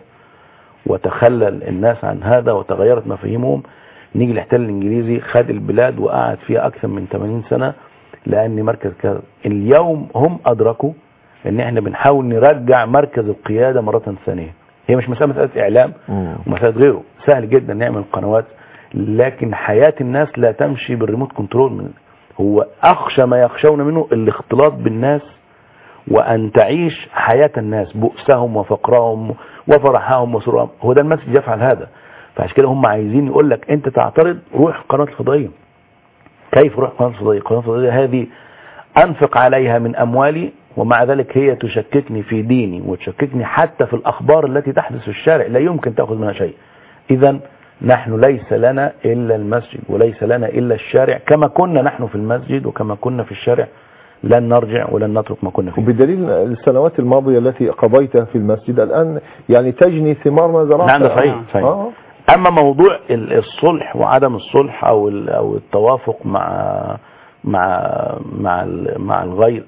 وتخلل الناس عن هذا وتغيرت مفاهيمهم، نيجي الاحتلال الانجليزي خد البلاد وقعد فيها اكثر من ثمانين سنة، لان مركز كذا. اليوم هم ادركوا ان احنا بنحاول نرجع مركز القيادة مرة ثانية. هي مش مسألة مسألة إعلام ومسألة غيره، سهل جدا نعمل قنوات، لكن حياة الناس لا تمشي بالريموت كنترول. من هو أخشى ما يخشون منه الاختلاط بالناس، وأن تعيش حياة الناس بؤسهم وفقرهم وفرحهم وسرورهم. هو ده المسجد يفعل هذا. فعشان كده هم عايزين يقول لك أنت تعترض، روح قناة الفضائية. كيف روح قناة الفضائية؟ قناة الفضائية هذه أنفق عليها من أموالي، ومع ذلك هي تشككني في ديني وتشككني حتى في الأخبار التي تحدث في الشارع، لا يمكن تأخذ منها شيء. إذا نحن ليس لنا إلا المسجد وليس لنا إلا الشارع، كما كنا نحن في المسجد وكما كنا في الشارع، لن نرجع ولن نترك ما كنا فيه. وبدليل السنوات الماضية التي قضيتها في المسجد الآن يعني تجني ثمار ما زرعتها. نعم صحيح صحيح. آه. أما موضوع الصلح وعدم الصلح أو أو التوافق مع مع مع مع الغير،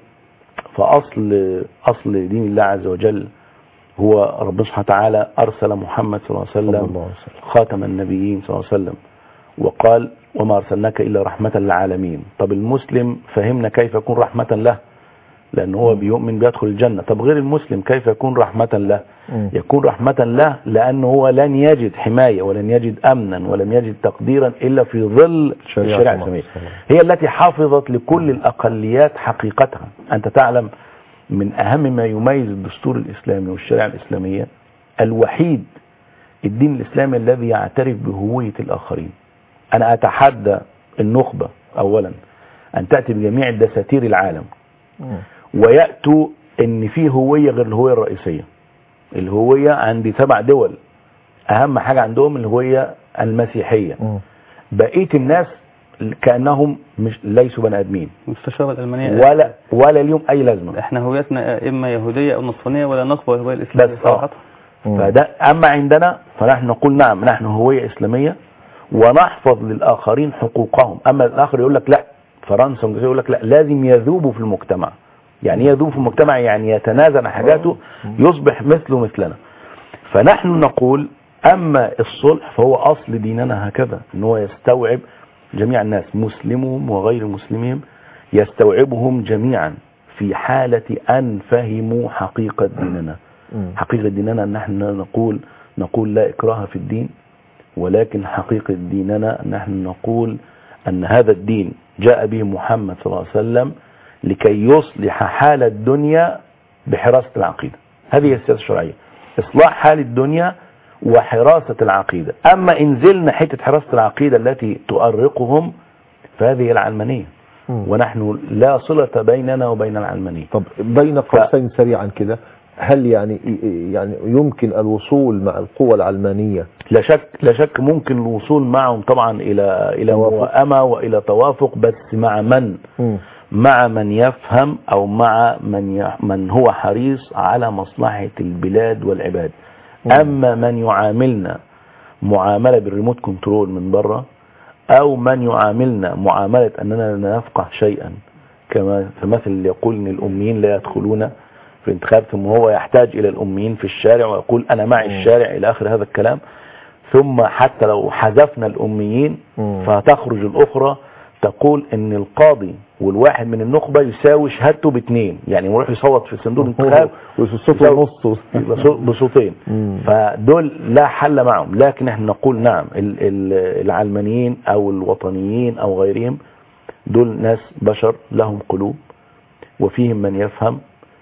فأصل أصل دين الله عز وجل هو ربنا سبحانه وتعالى أرسل محمد صلى الله عليه وسلم خاتم النبيين صلى الله عليه وسلم، وقال وما أرسلناك إلا رحمة للعالمين. طب المسلم فهمنا كيف يكون رحمة له، لأنه هو بيؤمن بيدخل الجنة. طب غير المسلم كيف يكون رحمة له؟ يكون رحمة له لأنه هو لن يجد حماية ولن يجد أمنا ولن يجد تقديرا إلا في ظل الشريعة الإسلامية، هي التي حافظت لكل الأقليات حقيقتها. أنت تعلم من أهم ما يميز الدستور الإسلامي والشريعة الإسلامية الوحيد الدين الإسلامي الذي يعترف بهوية الآخرين. أنا أتحدى النخبة أولا أن تأتي بجميع دساتير العالم ويأتوا ان في هوية غير الهوية الرئيسية. الهوية عندي سبع دول اهم حاجة عندهم الهوية المسيحية، بقية الناس كأنهم مش ليسوا بني ادمين. المستشارة الألمانية ولا ولا اليوم اي لازمة. احنا هويتنا اما يهودية او نصرانية ولا نقبل الهوية الاسلامية صراحة. فده اما عندنا فنحن نقول نعم نحن هوية اسلامية ونحفظ للاخرين حقوقهم. اما الاخر يقول لك لا، فرنسا يقول لك لا لازم يذوبوا في المجتمع. يعني يذوب في المجتمع يعني يتنازل عن حاجاته يصبح مثله مثلنا. فنحن نقول اما الصلح فهو اصل ديننا هكذا، ان هو يستوعب جميع الناس مسلمهم وغير مسلمهم، يستوعبهم جميعا في حالة ان فهموا حقيقة ديننا. حقيقة ديننا ان نحن نقول نقول لا اكراه في الدين، ولكن حقيقة ديننا نحن نقول ان هذا الدين جاء به محمد صلى الله عليه وسلم لكي يصلح حال الدنيا بحراسة العقيدة. هذه السياسة الشرعية، إصلاح حال الدنيا وحراسة العقيدة. أما إن زلنا حتة حراسة العقيدة التي تؤرقهم فهذه العلمانية، ونحن لا صلة بيننا وبين العلمانية. طب بين قوسين ف... سريعا كده، هل يعني يعني يمكن الوصول مع القوى العلمانية؟ لا شك لا شك ممكن الوصول معهم طبعا إلى إلى موائمة وإلى توافق، بس مع من؟ م. مع من يفهم او مع من ي... من هو حريص على مصلحة البلاد والعباد. اما من يعاملنا معاملة بالريموت كنترول من بره، او من يعاملنا معاملة اننا لا نفقه شيئا، كما في مثل يقول ان الاميين لا يدخلون في الانتخاب، ثم هو يحتاج الى الاميين في الشارع ويقول انا معي الشارع الى اخر هذا الكلام. ثم حتى لو حذفنا الاميين فتخرج الاخرى تقول ان القاضي والواحد من النخبة يساوي شهادته باثنين، يعني يروح يصوت في صندوق الانتخاب وصوت ونص بصوتين. فدول لا حل معهم. لكن احنا نقول نعم العلمانيين او الوطنيين او غيرهم دول ناس بشر لهم قلوب، وفيهم من يفهم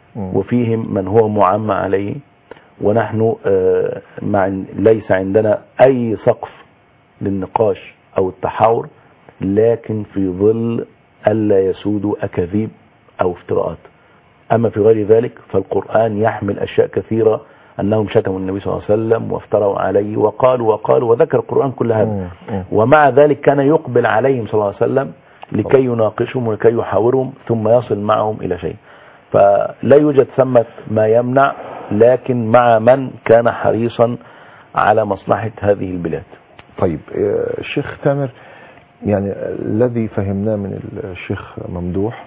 وفيهم من هو معمى عليه، ونحن مع ليس عندنا اي سقف للنقاش او التحاور، لكن في ظل ألا يسودوا أكاذيب أو افتراءات. أما في غير ذلك فالقرآن يحمل أشياء كثيرة، أنهم شتموا النبي صلى الله عليه وسلم وافتروا عليه وقالوا وقالوا وذكر القرآن كل هذا، ومع ذلك كان يقبل عليهم صلى الله عليه وسلم لكي يناقشهم ولكي يحاورهم ثم يصل معهم إلى شيء. فلا يوجد ثمة ما يمنع، لكن مع من كان حريصا على مصلحة هذه البلاد. طيب الشيخ تامر، يعني الذي فهمناه من الشيخ ممدوح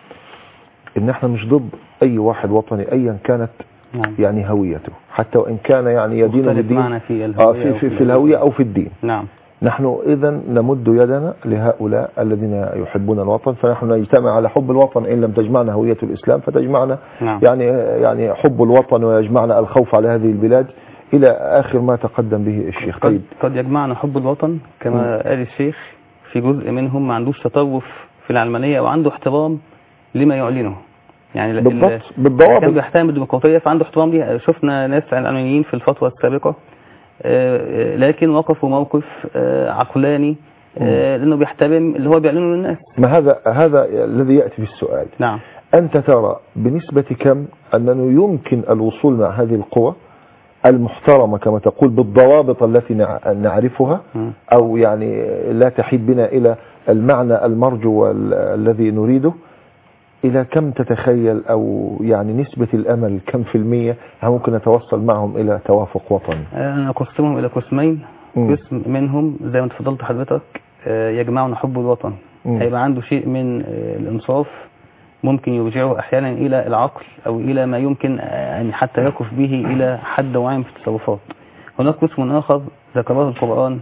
ان احنا مش ضد اي واحد وطني ايا كانت نعم. يعني هويته، حتى وان كان يعني يدين بالدين في الهوية, آه في, في, في الهوية او في الدين. نعم. نحن اذا نمد يدنا لهؤلاء الذين يحبون الوطن، فنحن نجتمع على حب الوطن. ان لم تجمعنا هوية الاسلام فتجمعنا نعم. يعني يعني حب الوطن ويجمعنا الخوف على هذه البلاد. إلى آخر ما تقدم به الشيخ. قد, طيب قد يجمعنا حب الوطن كما م. قال الشيخ، في جزء منهم ما عندوش تطرف في العلمانية وعنده احترام لما يعلنه، يعني بالضبط بالضوابط كان بيحترم الديمقراطية فعنده احترام ليها. شفنا ناس علمانيين في الفترة السابقة لكن وقفوا موقف عقلاني لأنه بيحترم اللي هو بيعلنه للناس. ما هذا هذا الذي يأتي في السؤال. نعم. أنت ترى بنسبة كم أنه يمكن الوصول مع هذه القوى المحترمة كما تقول بالضوابط التي نعرفها م. أو يعني لا تحيد بنا إلى المعنى المرجو الذي نريده، إلى كم تتخيل أو يعني نسبة الأمل كم في المية ممكن نتوصل معهم إلى توافق وطني؟ أنا أقسمهم إلى قسمين. قسم منهم زي ما تفضلت حضرتك يجمعون حب الوطن، هيبقى عنده شيء من الإنصاف ممكن يرجعه أحيانا إلى العقل أو إلى ما يمكن أن حتى يقف به إلى حد معين في التصرفات. هناك قسم آخر ذكره القرآن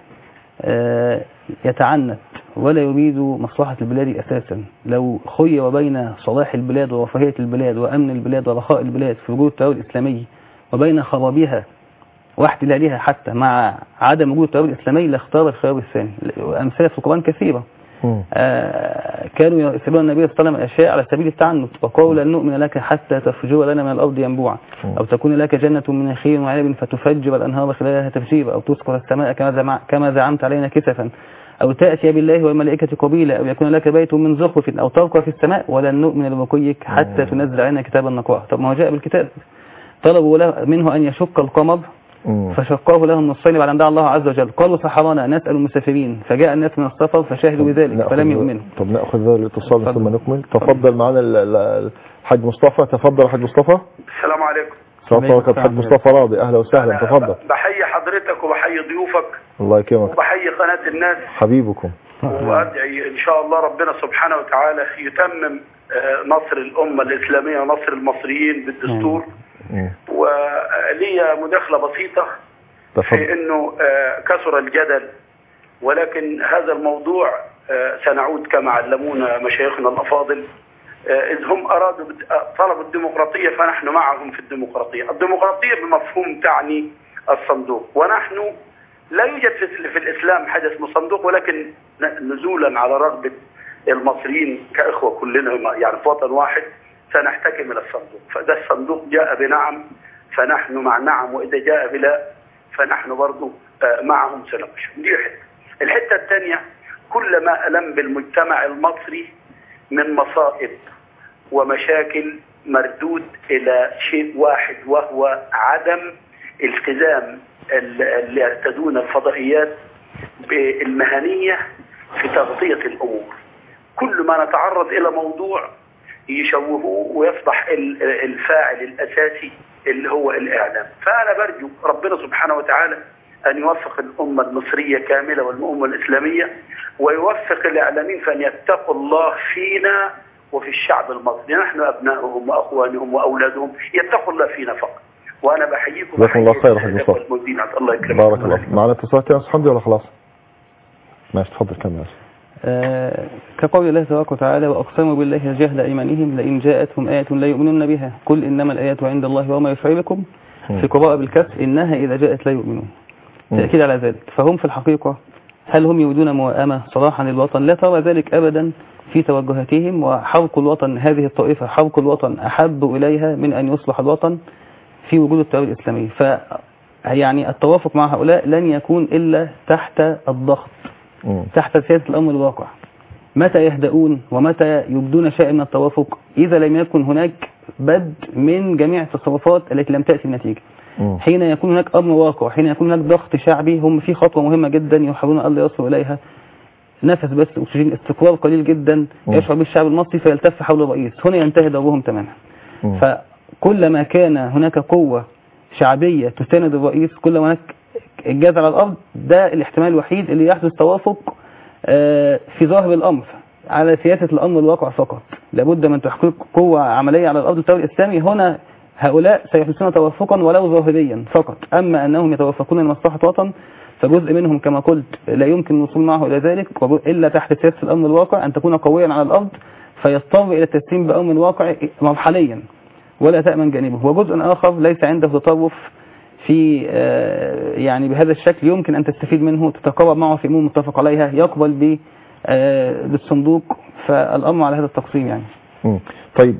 يتعنت ولا يريد مصلحة البلاد أساسا، لو خير بين صلاح البلاد ورفاهية البلاد وأمن البلاد ورخاء البلاد في وجود التيار الإسلامي وبين خرابها واحتلالها حتى مع عدم وجود التيار الإسلامي لاختار الخيار الثاني. أمثلة في القرآن كثيرة. آه كانوا يسألون النبي صلى الله عليه وسلم أشياء على سبيل التعنت، وقالوا لن نؤمن لك حتى تفجر لنا من الأرض ينبوعا، أو تكون لك جنة من نخيل وعنب فتفجر الأنهار خلالها تفجيرا، أو تسقط السماء كما كما زعمت علينا كسفا، أو تأتي بالله والملائكة قبيلا، أو يكون لك بيت من زخرف، أو ترقى في السماء ولن نؤمن لرقيك حتى تنزل علينا كتابا نقرأه. طب ما هو جاء بالكتاب. طلبوا له منه أن يشق القمر فشقاه لهم نصين بعد أن دعا الله عز وجل. قالوا سحرنا نسأل المسافرين، فجاء الناس من السفر فشاهدوا بذلك فلم يؤمنوا. طب نأخذ هذا الاتصال ثم نكمل. تفضل معنا الحاج مصطفى. تفضل الحاج مصطفى. السلام عليكم. السلام عليكم الحاج مصطفى راضي، أهلا وسهلا. تفضل. بحيي حضرتك وبحيي ضيوفك. الله يكرمك. وبحيي قناة الناس حبيبكم. وأدعي إن شاء الله ربنا سبحانه وتعالى يتمم نصر الأمة الإسلامية ونصر المصريين بالدستور. ولي مداخلة بسيطة في أنه كثر الجدل، ولكن هذا الموضوع سنعود كما علمونا مشايخنا الأفاضل، إذ هم أرادوا طلبوا الديمقراطية فنحن معهم في الديمقراطية. الديمقراطية بمفهوم تعني الصندوق، ونحن لا يوجد في الإسلام حاجة اسمه صندوق، ولكن نزولا على رغبة المصريين كإخوة كلنا يعني في وطن واحد سنحتكم إلى الصندوق. فإذا الصندوق جاء بنعم فنحن مع نعم، وإذا جاء بلا فنحن برضو معهم سنمشي. دي حتة. الحتة الثانية، كل ما ألم بالمجتمع المصري من مصائب ومشاكل مردود إلى شيء واحد، وهو عدم التزام اللي يرتدون الفضائيات بالمهنية في تغطية الأمور. كل ما نتعرض إلى موضوع يشوهوه ويصبح الفاعل الأساسي اللي هو الإعلام. فأنا برجو ربنا سبحانه وتعالى أن يوفق الأمة المصرية كاملة والأمة الإسلامية، ويوفق الإعلاميين فأن يتقوا الله فينا وفي الشعب المصري، نحن أبنائهم وأخوانهم وأولادهم، يتقوا الله فينا فقط. وأنا بحييكم. جزاكم الله خير حاج مصطفى. الله يكرمك. بارك الله. معنا اتصال تاني حمدي ولا خلاص؟ ماشي تفضل كمل. آه كقول الله تبارك وتعالى: وأقسموا بالله جهد أيمانهم لئن جاءتهم آية لا يؤمنون بها قل إنما الآيات عند الله وما يشعركم. في قراءة بالكسر إنها إذا جاءت لا يؤمنون. تأكيد على ذلك. فهم في الحقيقة هل هم يريدون موائمة صلاحا للوطن؟ لا ترى ذلك أبدا في توجهاتهم. وحرق الوطن، هذه الطائفة حرق الوطن أحب إليها من أن يصلح الوطن في وجود التيار الإسلامي. ف يعني التوافق مع هؤلاء لن يكون إلا تحت الضغط، تحت سياسة الأمر الواقع. متى يهدؤون ومتى يبدون شيء من التوافق؟ إذا لم يكن هناك بدء من جميع التصرفات التي لم تأتي النتيجة. حين يكون هناك أمر واقع، حين يكون هناك ضغط شعبي، هم في خطوة مهمة جدا يحاولون ألا يصلوا إليها. نفس بس أكسجين، استقرار قليل جدا يشعر به الشعب المصري فيلتف حول الرئيس، هنا ينتهي دورهم تماما. فكلما كان هناك قوة شعبية تساند الرئيس، كل ما هناك إنجاز على الأرض، ده الاحتمال الوحيد اللي يحدث توافق في ظاهر الأمر على سياسة الأمر الواقع فقط. لابد من تحقيق قوة عملية على الأرض التيار الإسلامي. هنا هؤلاء سيحدثون توافقا ولو ظاهريا فقط. أما أنهم يتوافقون لمصلحة وطن فجزء منهم كما قلت لا يمكن الوصول معه إلى ذلك إلا تحت سياسة الأمر الواقع، أن تكون قويا على الأرض فيضطر إلى التسليم بأمر واقع مرحليا ولا تأمن جانبه. وجزء آخر ليس عنده تطرف في يعني بهذا الشكل يمكن أن تستفيد منه، تتقرب معه في أمور متفق عليها، يقبل بالصندوق. فالأمر على هذا التقسيم يعني. طيب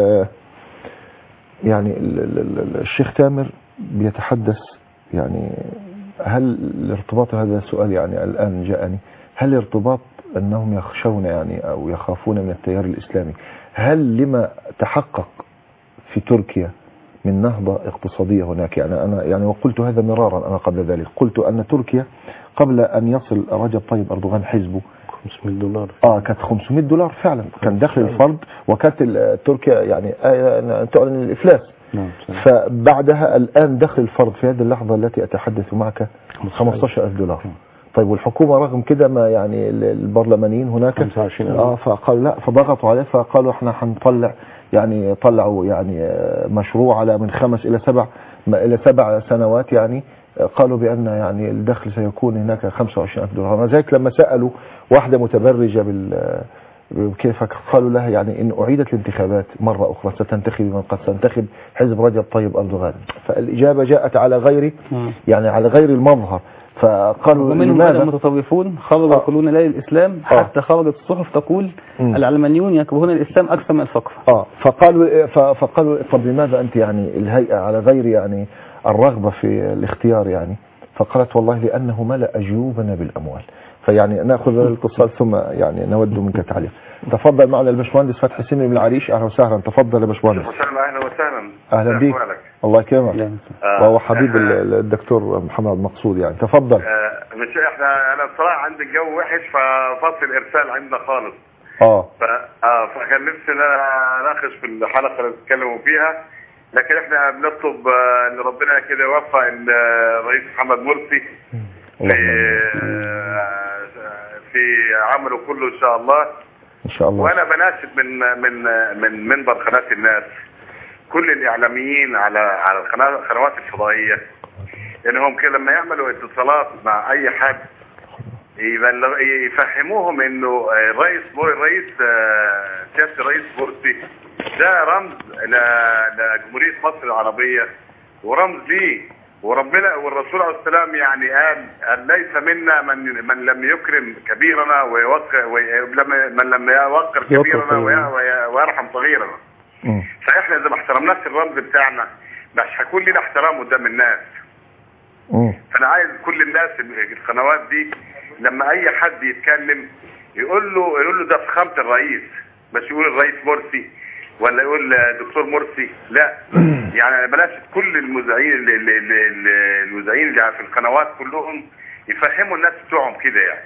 يعني الشيخ تامر بيتحدث يعني هل الارتباط، هذا السؤال يعني الآن جاءني، هل ارتباط أنهم يخشون يعني أو يخافون من التيار الإسلامي، هل لما تحقق في تركيا من نهضة اقتصادية هناك؟ يعني أنا يعني وقلت هذا مرارا أنا قبل ذلك، قلت أن تركيا قبل أن يصل رجب طيب أردوغان حزبه خمسمائة دولار اه كانت خمسمائة دولار فعلا كان دخل الفرد، وكانت تركيا يعني آه تعلن الإفلاس. نعم. فبعدها الآن دخل الفرد في هذه اللحظة التي أتحدث معك خمسة عشر ألف دولار. طيب والحكومة رغم كده ما يعني البرلمانيين هناك اه فقالوا لا، فضغطوا عليه فقالوا احنا هنطلع يعني طلعوا يعني مشروع على من خمس إلى سبع إلى سبع سنوات، يعني قالوا بأن يعني الدخل سيكون هناك خمسة وعشرين ألف دولار. ذلك لما سألوا واحدة متبرجة بال كيف قالوا لها يعني إن أعيدت الانتخابات مرة أخرى ستنتخب من قد تنتخب حزب رجب طيب أردوغان. فالإجابة جاءت على غير يعني على غير المظهر. فقالوا ومنهم هذا المتصوفون خرجوا يقولون لا للإسلام، حتى خرجت الصحف تقول م. العلمانيون يكرهون الإسلام أكثر من الفقر. اه فقالوا فقالوا طب لماذا أنت يعني الهيئة على غير يعني الرغبة في الاختيار يعني؟ فقالت والله لأنه ملأ جيوبنا بالأموال. فيعني ناخذ الاتصال ثم يعني نود منك تعليق. تفضل معنا الباشمهندس فتحي سامي من العريش. اهلا وسهلا. تفضل يا باشمهندس. اهلا وسهلا. اهلا بك. الله يكرمك. وهو حبيب الدكتور محمد مقصود يعني. تفضل. آه مش احنا انا بصراحه عندي الجو وحش ففصل الارسال عندنا خالص. اه ف اه فكان نفسي ان انا اناقش في الحلقه اللي بتتكلموا فيها، لكن احنا بنطلب ان ربنا كده يوفق الرئيس محمد مرسي في في عمله كله ان شاء الله ان شاء الله. وانا بناشد من من من منبر قناه الناس كل الاعلاميين على على القنوات الفضائيه انهم كده لما يعملوا اتصالات مع اي حد يفهموهم انه الرئيس الرئيس سياده الرئيس مرسي ده رمز لجمهوريه مصر العربيه ورمز ليه، وربنا والرسول عليه السلام يعني قال ليس منا من من لم يكرم كبيرنا ويوقر من لم يوقر كبيرنا ويرحم صغيرنا. فاحنا اذا ما احترمناش الرمز بتاعنا مش هيكون لنا احترام قدام الناس. فانا عايز كل الناس القنوات دي لما اي حد يتكلم يقول له يقول له ده فخامه الرئيس، مش يقول الرئيس مرسي ولا يقول دكتور مرسي، لا يعني بلاش كل المذيعين المذيعين اللي في القنوات كلهم يفهموا الناس بتوعهم كده يعني.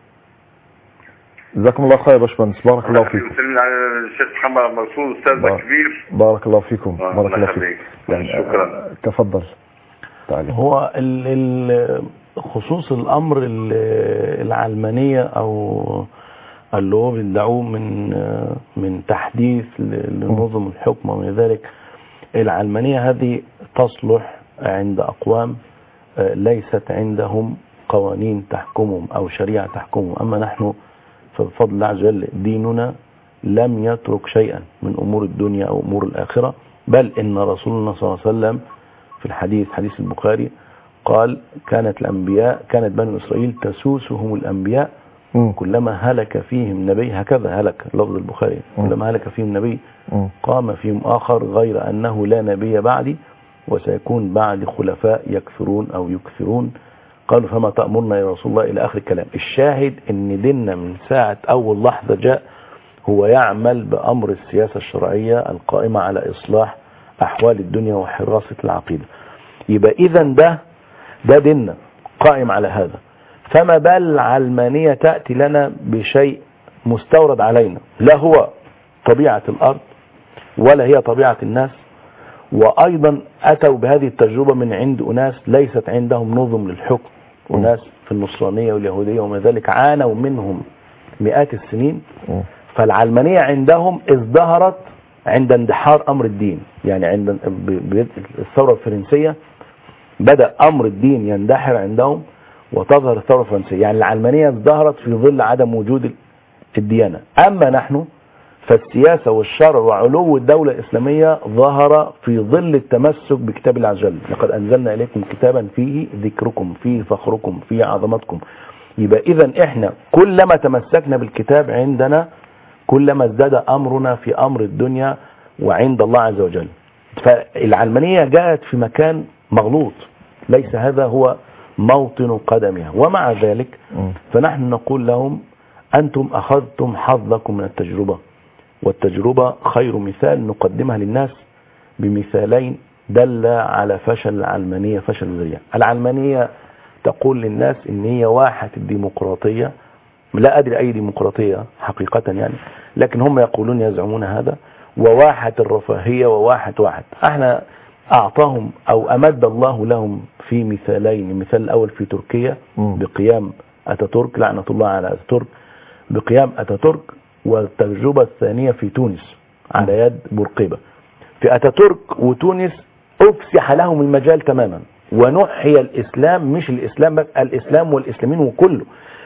جزاكم الله خير يا باشمهندس. بارك الله فيكم. مسلمين على الشيخ محمد منصور استاذنا كبير. بارك الله فيكم. بارك الله فيكم. يعني شكرا. تفضل. تعالي. هو ال ال خصوص الامر العلمانيه او اللي هو بيدعوه من من تحديث لنظم الحكم ومن ذلك، العلمانية هذه تصلح عند أقوام ليست عندهم قوانين تحكمهم أو شريعة تحكمهم. أما نحن فبفضل الله عز وجل ديننا لم يترك شيئا من أمور الدنيا أو أمور الآخرة، بل إن رسولنا صلى الله عليه وسلم في الحديث حديث البخاري قال كانت الأنبياء كانت بني إسرائيل تسوسهم الأنبياء كلما هلك فيهم نبي، هكذا هلك لفظ البخاري، كلما هلك فيهم نبي قام فيهم آخر غير أنه لا نبي بعدي وسيكون بعد خلفاء يكثرون أو يكثرون. قالوا فما تأمرنا يا رسول الله إلى آخر الكلام. الشاهد أن ديننا من ساعة أول لحظة جاء هو يعمل بأمر السياسة الشرعية القائمة على إصلاح أحوال الدنيا وحراسة العقيدة. يبقى إذا ده ده ديننا قائم على هذا، فما بال العلمانية تأتي لنا بشيء مستورد علينا لا هو طبيعة الأرض ولا هي طبيعة الناس، وأيضا أتوا بهذه التجربة من عند أناس ليست عندهم نظم للحكم، أناس في النصرانية واليهودية وما ذلك عانوا منهم مئات السنين. فالعلمانية عندهم ازدهرت عند اندحار أمر الدين، يعني عند الثورة الفرنسية بدأ أمر الدين يندحر عندهم وتظهر الثورة الفرنسية. يعني العلمانية ازدهرت في ظل عدم وجود الديانة. أما نحن فالسياسة والشرع وعلو الدولة الإسلامية ظهر في ظل التمسك بكتاب الله عز وجل. لقد أنزلنا إليكم كتابا فيه ذكركم، فيه فخركم، فيه عظمتكم. يبقى إذن إحنا كلما تمسكنا بالكتاب عندنا كلما ازداد أمرنا في أمر الدنيا وعند الله عز وجل. فالعلمانية جاءت في مكان مغلوط، ليس هذا هو موطن قدمها. ومع ذلك فنحن نقول لهم أنتم أخذتم حظكم من التجربة، والتجربة خير مثال نقدمها للناس بمثالين دل على فشل العلمانية فشل ذريع. العلمانية تقول للناس إن هي واحة الديمقراطية، لا أدري أي ديمقراطية حقيقة يعني، لكن هم يقولون يزعمون هذا، وواحة الرفاهية وواحة واحد. احنا أعطاهم أو أمد الله لهم في مثالين. المثال الأول في تركيا بقيام أتاتورك لعنة الله على أتاتورك، بقيام أتاتورك، والتجربة الثانية في تونس على يد بورقيبة. في أتاتورك وتونس أفسح لهم المجال تماما، ونحي الإسلام، مش الإسلام بس، الإسلام والإسلامين وكله،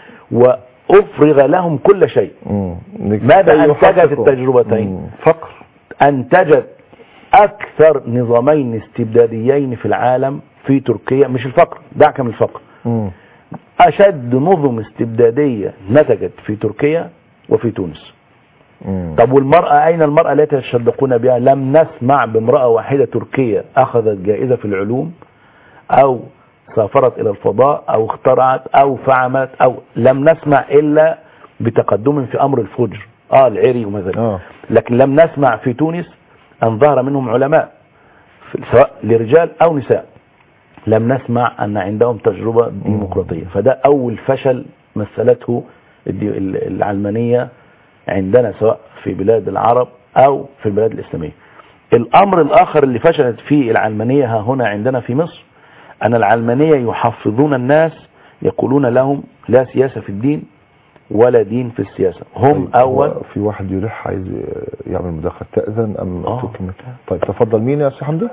وأفرغ لهم كل شيء. ماذا أنتجت التجربتين؟ فقر. أنتجت أكثر نظامين استبداديين في العالم في تركيا، مش الفقر، دعك من الفقر. مم. أشد نظم استبدادية نتجت في تركيا وفي تونس. مم. طب والمرأة أين المرأة التي يتشدقون بها؟ لم نسمع بامرأة واحدة تركية أخذت جائزة في العلوم أو سافرت إلى الفضاء أو اخترعت أو فعمت، أو لم نسمع إلا بتقدم في أمر الفجر آه العري ومثلا. آه. لكن لم نسمع في تونس أن ظهر منهم علماء سواء لرجال أو نساء. لم نسمع أن عندهم تجربة ديمقراطية. فده أول فشل مثلته العلمانية عندنا سواء في بلاد العرب أو في البلاد الإسلامية. الأمر الآخر اللي فشلت فيه العلمانية ها هنا عندنا في مصر أن العلمانية يحفظون الناس، يقولون لهم لا سياسة في الدين ولا دين في السياسة. هم طيب أول. في واحد يلح عايز يعمل مداخلة، تأذن أم آه. تكمل؟ طيب تفضل. مين يا أستاذ حمدة؟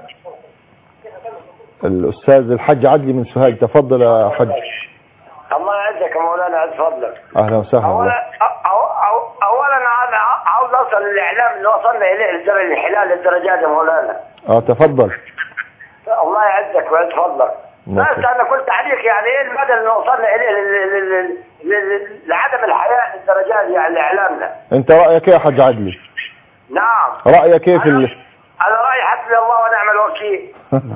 الأستاذ الحج عدلي من سوهاج. تفضل يا حج. الله يعزك يا مولانا، عز فضلك. أهلا وسهلا. أولا أو أو أولا أنا عاوز أوصل للإعلام اللي وصلنا إليه لدرجة الانحلال للدرجات يا مولانا. اه تفضل. الله يعزك ويعز فضلك. بس أنا قلت عليك يعني إيه المدى اللي وصلنا إليه لعدم الحياة للدرجات يعني إعلامنا. أنت رأيك إيه يا حج عدلي؟ نعم. رأيك كيف أنا, ال... أنا رأيي حسبي الله ونعم الوكيل.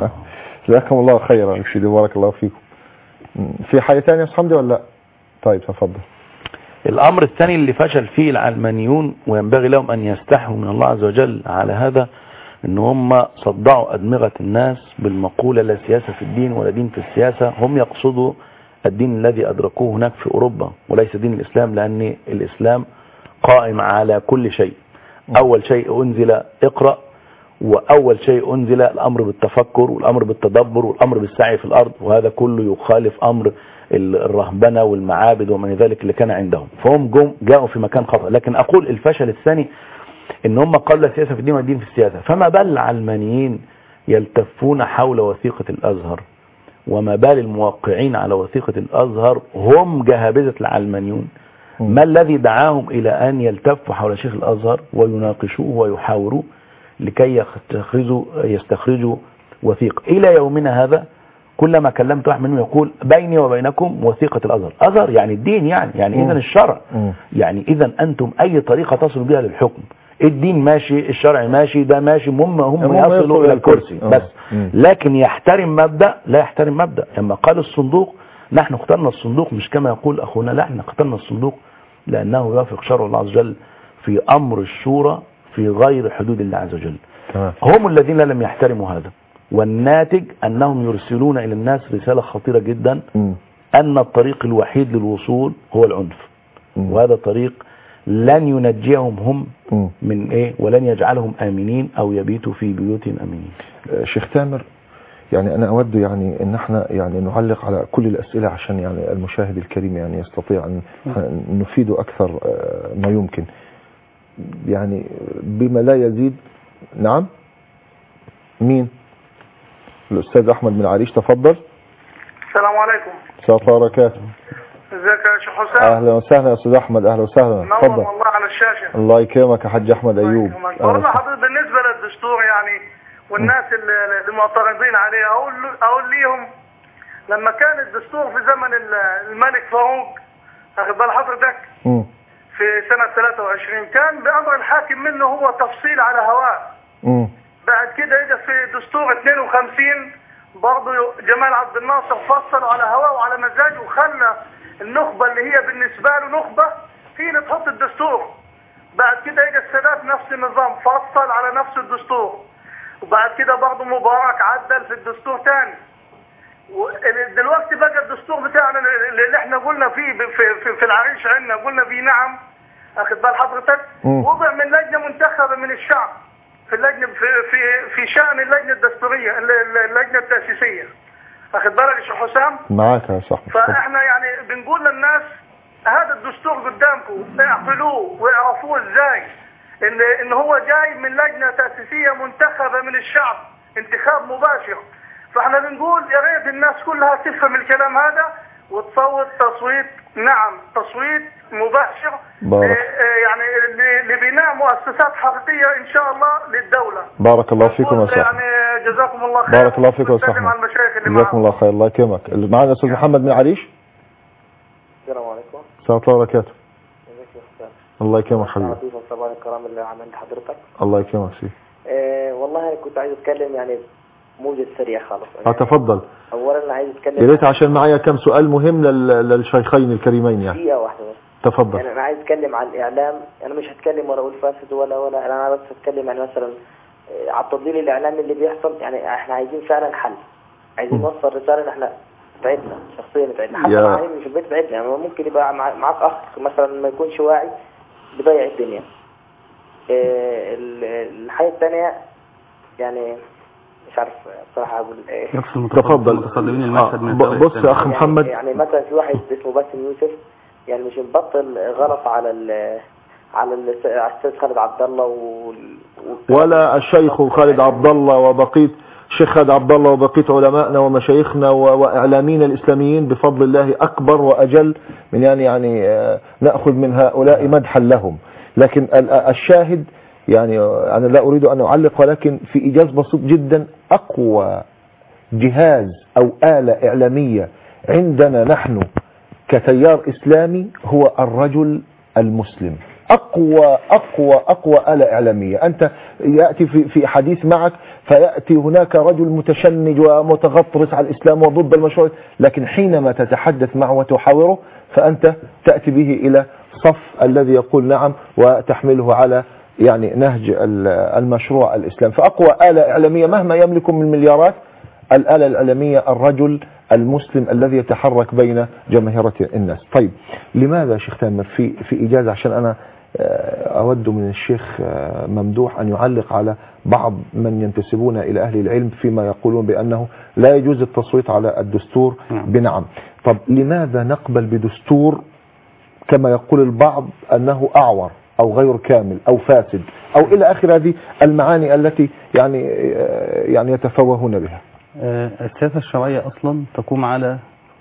جزاكم الله خيرا سيدي، بارك الله فيكم. في حاجة ثانية يا أستاذ حمدي ولا لا؟ طيب تفضل. الأمر الثاني اللي فشل فيه العلمانيون وينبغي لهم أن يستحوا من الله عز وجل على هذا، ان هم صدعوا أدمغة الناس بالمقولة لا سياسة في الدين ولا دين في السياسة. هم يقصدوا الدين الذي أدركوه هناك في أوروبا وليس دين الإسلام، لأن الإسلام قائم على كل شيء. أول شيء أنزل اقرأ، وأول شيء أنزل الأمر بالتفكر والأمر بالتدبر والأمر بالسعي في الأرض، وهذا كله يخالف أمر الرهبنة والمعابد ومن ذلك اللي كان عندهم. فهم جم جاءوا في مكان خطأ. لكن أقول الفشل الثاني ان هم قالوا لا سياسة في الدين والدين في السياسة. فما بال العلمانيين يلتفون حول وثيقة الأزهر، وما بال الموقعين على وثيقة الأزهر هم جهابذة العلمانيون. ما الذي دعاهم إلى أن يلتفوا حول شيخ الأزهر ويناقشوه ويحاوروه لكي يستخرجوا يستخرجوا وثيقة؟ إلى يومنا هذا كلما كلمت واحد منهم يقول بيني وبينكم وثيقة الأزهر. أزهر يعني الدين، يعني يعني إذن الشرع، يعني إذن أنتم أي طريقة تصلوا بها للحكم. الدين ماشي، الشرع ماشي، ده ماشي، هم هم يصلوا إلى الكرسي بس. لكن يحترم مبدأ لا يحترم مبدأ. لما قال الصندوق نحن اخترنا الصندوق مش كما يقول أخونا، لا احنا اخترنا الصندوق لأنه يوافق شرع الله عز وجل في أمر الشورى في غير حدود الله عز وجل. هم الذين لم يحترموا هذا، والناتج أنهم يرسلون إلى الناس رسالة خطيرة جدا أن الطريق الوحيد للوصول هو العنف، وهذا طريق لن ينجيهم هم من إيه، ولن يجعلهم آمنين أو يبيتوا في بيوتهم آمنين. شيخ تامر، يعني أنا أود يعني أن احنا يعني نعلق على كل الأسئلة عشان يعني المشاهد الكريم يعني يستطيع أن نفيده أكثر ما يمكن، يعني بما لا يزيد. نعم، مين؟ الأستاذ أحمد من عريش، تفضل. السلام عليكم. السلام عليكم. ازيك يا شيخ حسام؟ اهلا وسهلا يا استاذ احمد، اهلا وسهلا، اتفضل. نور والله على الشاشه. الله يكرمك يا حاج احمد ايوب. والله حضرتك بالنسبه للدستور يعني والناس اللي المعترضين عليه، اقول اقول ليهم لما كان الدستور في زمن الملك فاروق، واخد بال حضرتك، في سنه ثلاثة وعشرين كان بامر الحاكم منه هو تفصيل على هواه. بعد كده اجى في دستور اثنين وخمسين برضه جمال عبد الناصر فصل على هواه وعلى مزاجه، وخلى النخبه اللي هي بالنسبه له نخبه هي اللي تحط الدستور. بعد كده اجى السادات نفس النظام، فصل على نفس الدستور. وبعد كده برضه مبارك عدل في الدستور تاني. دلوقتي بقى الدستور بتاعنا اللي احنا قلنا فيه في, في, في العريش عندنا قلنا فيه نعم، اخد بال حضرتك، وضع من لجنه منتخبه من الشعب في اللجنه في في في شان اللجنه الدستوريه اللجنه التاسيسيه، اخد بالك يا شيخ حسام؟ معاك يا صاحبي. فاحنا يعني بنقول للناس هذا الدستور قدامكم، اعقلوه واعرفوه ازاي ان ان هو جاي من لجنه تاسيسيه منتخبه من الشعب، انتخاب مباشر. فاحنا بنقول يا ريت الناس كلها تفهم الكلام هذا وتصوت تصويت نعم، تصويت مباشر بارك. يعني لبناء مؤسسات حقيقيه ان شاء الله للدوله. بارك الله فيكم يا صاحبي. يعني جزاكم الله خير. بارك الله فيكم يا صاحبي. جزاكم الله خير، الله يكرمك. معنا الاستاذ محمد من عريش. السلام عليكم. السلام الله وبركاته. ازيك يا استاذ؟ الله يكرمك حبيبي. حبيبي الصباح الكرام اللي عند حضرتك. الله يكرمك فيك. آه والله كنت عايز اتكلم يعني موجز سريع خالص. اه تفضل. اولا انا عايز اتكلم يا ريت عشان معايا كم سؤال مهم للشيخين الكريمين يعني. دقيقه واحده بس. تفضل. يعني انا عايز اتكلم عن الاعلام، انا مش هتكلم ولا اقول فاسد ولا ولا انا بس هتكلم يعني مثلا على التضليل الاعلامي اللي بيحصل. يعني احنا عايزين فعلا حل، عايزين نوصل رساله ان احنا بتاعتنا شخصيا بتاعتنا حتى مع في البيت بتاعتنا. يعني ممكن يبقى معاك اخ مثلا ما يكونش واعي بيضيع الدنيا. إيه الحاجه الثانيه يعني مش عارف بصراحه اقول ايه. تفضل. متصدرين المشهد من بص يا اخ محمد، يعني, يعني مثلا في واحد اسمه باسم يوسف يعني مش مبطل غلط على ال على الاستاذ خالد عبد الله و... ولا الشيخ خالد عبد الله وبقيه الشيخ خالد عبد الله وبقيه علمائنا ومشايخنا واعلامينا الاسلاميين بفضل الله اكبر واجل من يعني يعني ناخذ من هؤلاء مدحا لهم. لكن الشاهد يعني انا لا اريد ان اعلق، ولكن في ايجاز بسيط جدا، اقوى جهاز او آلة اعلاميه عندنا نحن كتيار اسلامي هو الرجل المسلم. اقوى اقوى اقوى آلة اعلامية. انت يأتي في في حديث معك فيأتي هناك رجل متشنج ومتغطرس على الاسلام وضد المشروع، لكن حينما تتحدث معه وتحاوره فانت تأتي به الى صف الذي يقول نعم وتحمله على يعني نهج المشروع الاسلام. فاقوى آلة اعلامية مهما يملك من مليارات، الآلة الإعلامية الرجل المسلم الذي يتحرك بين جماهير الناس. طيب لماذا شيخ تامر في في إجازة، عشان أنا أود من الشيخ ممدوح أن يعلق على بعض من ينتسبون إلى أهل العلم فيما يقولون بأنه لا يجوز التصويت على الدستور بنعم. طب لماذا نقبل بدستور كما يقول البعض أنه أعور أو غير كامل أو فاسد أو إلى آخر هذه المعاني التي يعني يعني يتفوهون بها؟ السياسة الشرعية أصلا تقوم على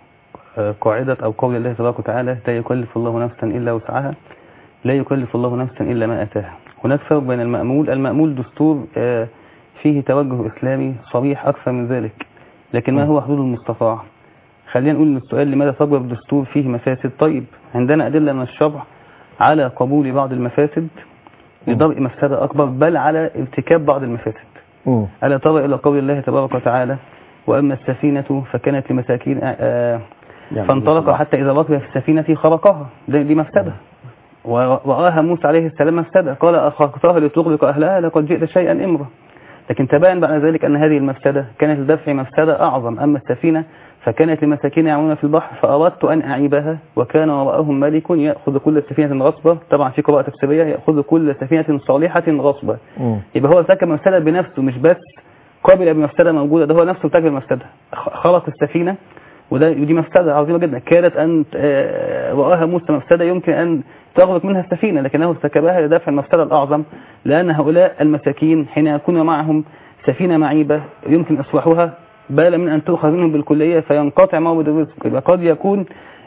قاعدة أو قول الله تبارك وتعالى لا يكلف الله نفسا إلا وسعها، لا يكلف الله نفسا إلا ما أتاها. هناك فرق بين المأمول، المأمول دستور فيه توجه إسلامي صريح أكثر من ذلك، لكن ما هو حدود المستطاع؟ خلينا نقول السؤال لماذا تقبل الدستور فيه مفاسد؟ طيب عندنا أدلة من الشرع على قبول بعض المفاسد لضرء مفسدة أكبر، بل على ارتكاب بعض المفاسد. ألا ترى إلى قول الله تبارك وتعالى وأما السفينة فكانت لمساكين فانطلق حتى إذا ركب في السفينة خرقها، دي مفسدة. ورآها موسى عليه السلام مفسدة، قال أخرقتها لتغرق أهلها لقد جئت شيئا إمرا. لكن تبين بعد ذلك أن هذه المفسدة كانت لدفع مفسدة أعظم. أما السفينة فكانت لمساكين يعملون في البحر فأردت أن أعيبها وكان وراءهم ملك يأخذ كل سفينة غصبة. طبعا في قراءة تفسيرية يأخذ كل سفينة صالحة غصبة. يبقى هو ارتكب مفسدة بنفسه، مش بس قابل بمفسدة موجودة، ده هو نفسه ارتكب المفسدة، خلق السفينة، وده دي مفسدة عظيمة جدا. كانت أن رآها موسى مفسدة يمكن أن تغرق منها السفينة، لكنه ارتكبها لدفع المفسدة الأعظم، لأن هؤلاء المساكين حين يكون معهم سفينة معيبة يمكن إصلاحها بل من أن تؤخذ منهم بالكلية فينقطع مورد الرزق. يبقى قد يكون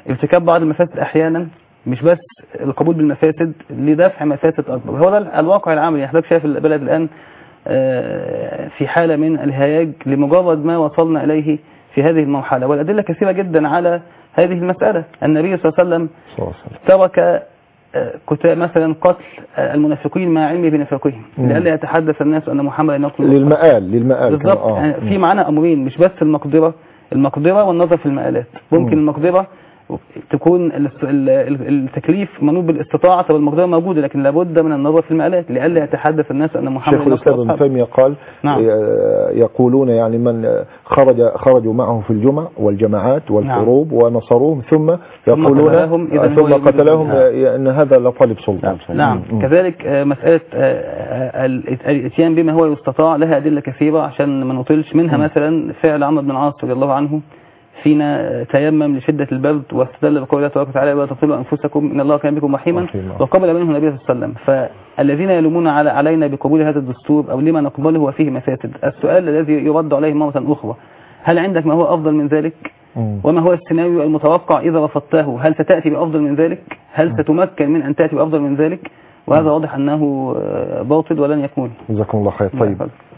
ارتكاب بعض المفاسد احيانا مش بس القبول بالمفاسد لدفع مفاسد اكبر. هو ده الواقع العملي. حضرتك شايف البلد الان في حالة من الهياج لمجرد ما وصلنا اليه في هذه المرحلة، والادلة كثيرة جدا على هذه المسألة. النبي صلى الله عليه وسلم ترك مثلا قتل المنافقين مع علمه بنفاقهم لئلا يتحدث الناس ان محمد يقتل للمآل للمآل بالضبط. آه. يعني في معنا امرين، مش بس المقدرة المقدرة والنظر في المآلات. ممكن مم. المقدرة تكون التكليف منوب بالاستطاعة، طب المقدرة موجودة، لكن لابد من النظر في المآلات لئلا يتحدث الناس ان محمد شيخ الإسلام ابن تيمية قال نعم. يقولون يعني من خرج خرجوا معه في الجمع والجماعات والحروب نعم. ونصروهم ثم يقولون ثم قتلهم, ثم قتلهم ان هذا لطالب سلطان. نعم, نعم. م- كذلك مسألة الاتيان بما هو يستطاع لها أدلة كثيرة عشان ما نطلش منها. م- مثلا فعل عمرو بن العاص رضي الله عنه فينا تيمم لشدة البرد واستدل بقول الله تبارك وتعالى ولا تقتلوا أنفسكم إن الله كان بكم رحيما، وقبل منه النبي صلى الله عليه وسلم. فالذين يلومون على علينا بقبول هذا الدستور أو لما نقبله وفيه مفاسد، السؤال الذي يرد عليه مرة أخرى، هل عندك ما هو أفضل من ذلك؟ وما هو السيناريو المتوقع إذا رفضته؟ هل ستأتي بأفضل من ذلك؟ هل تتمكن من أن تأتي بأفضل من ذلك؟ وهذا واضح أنه باطل ولن يكون. جزاكم الله خير. طيب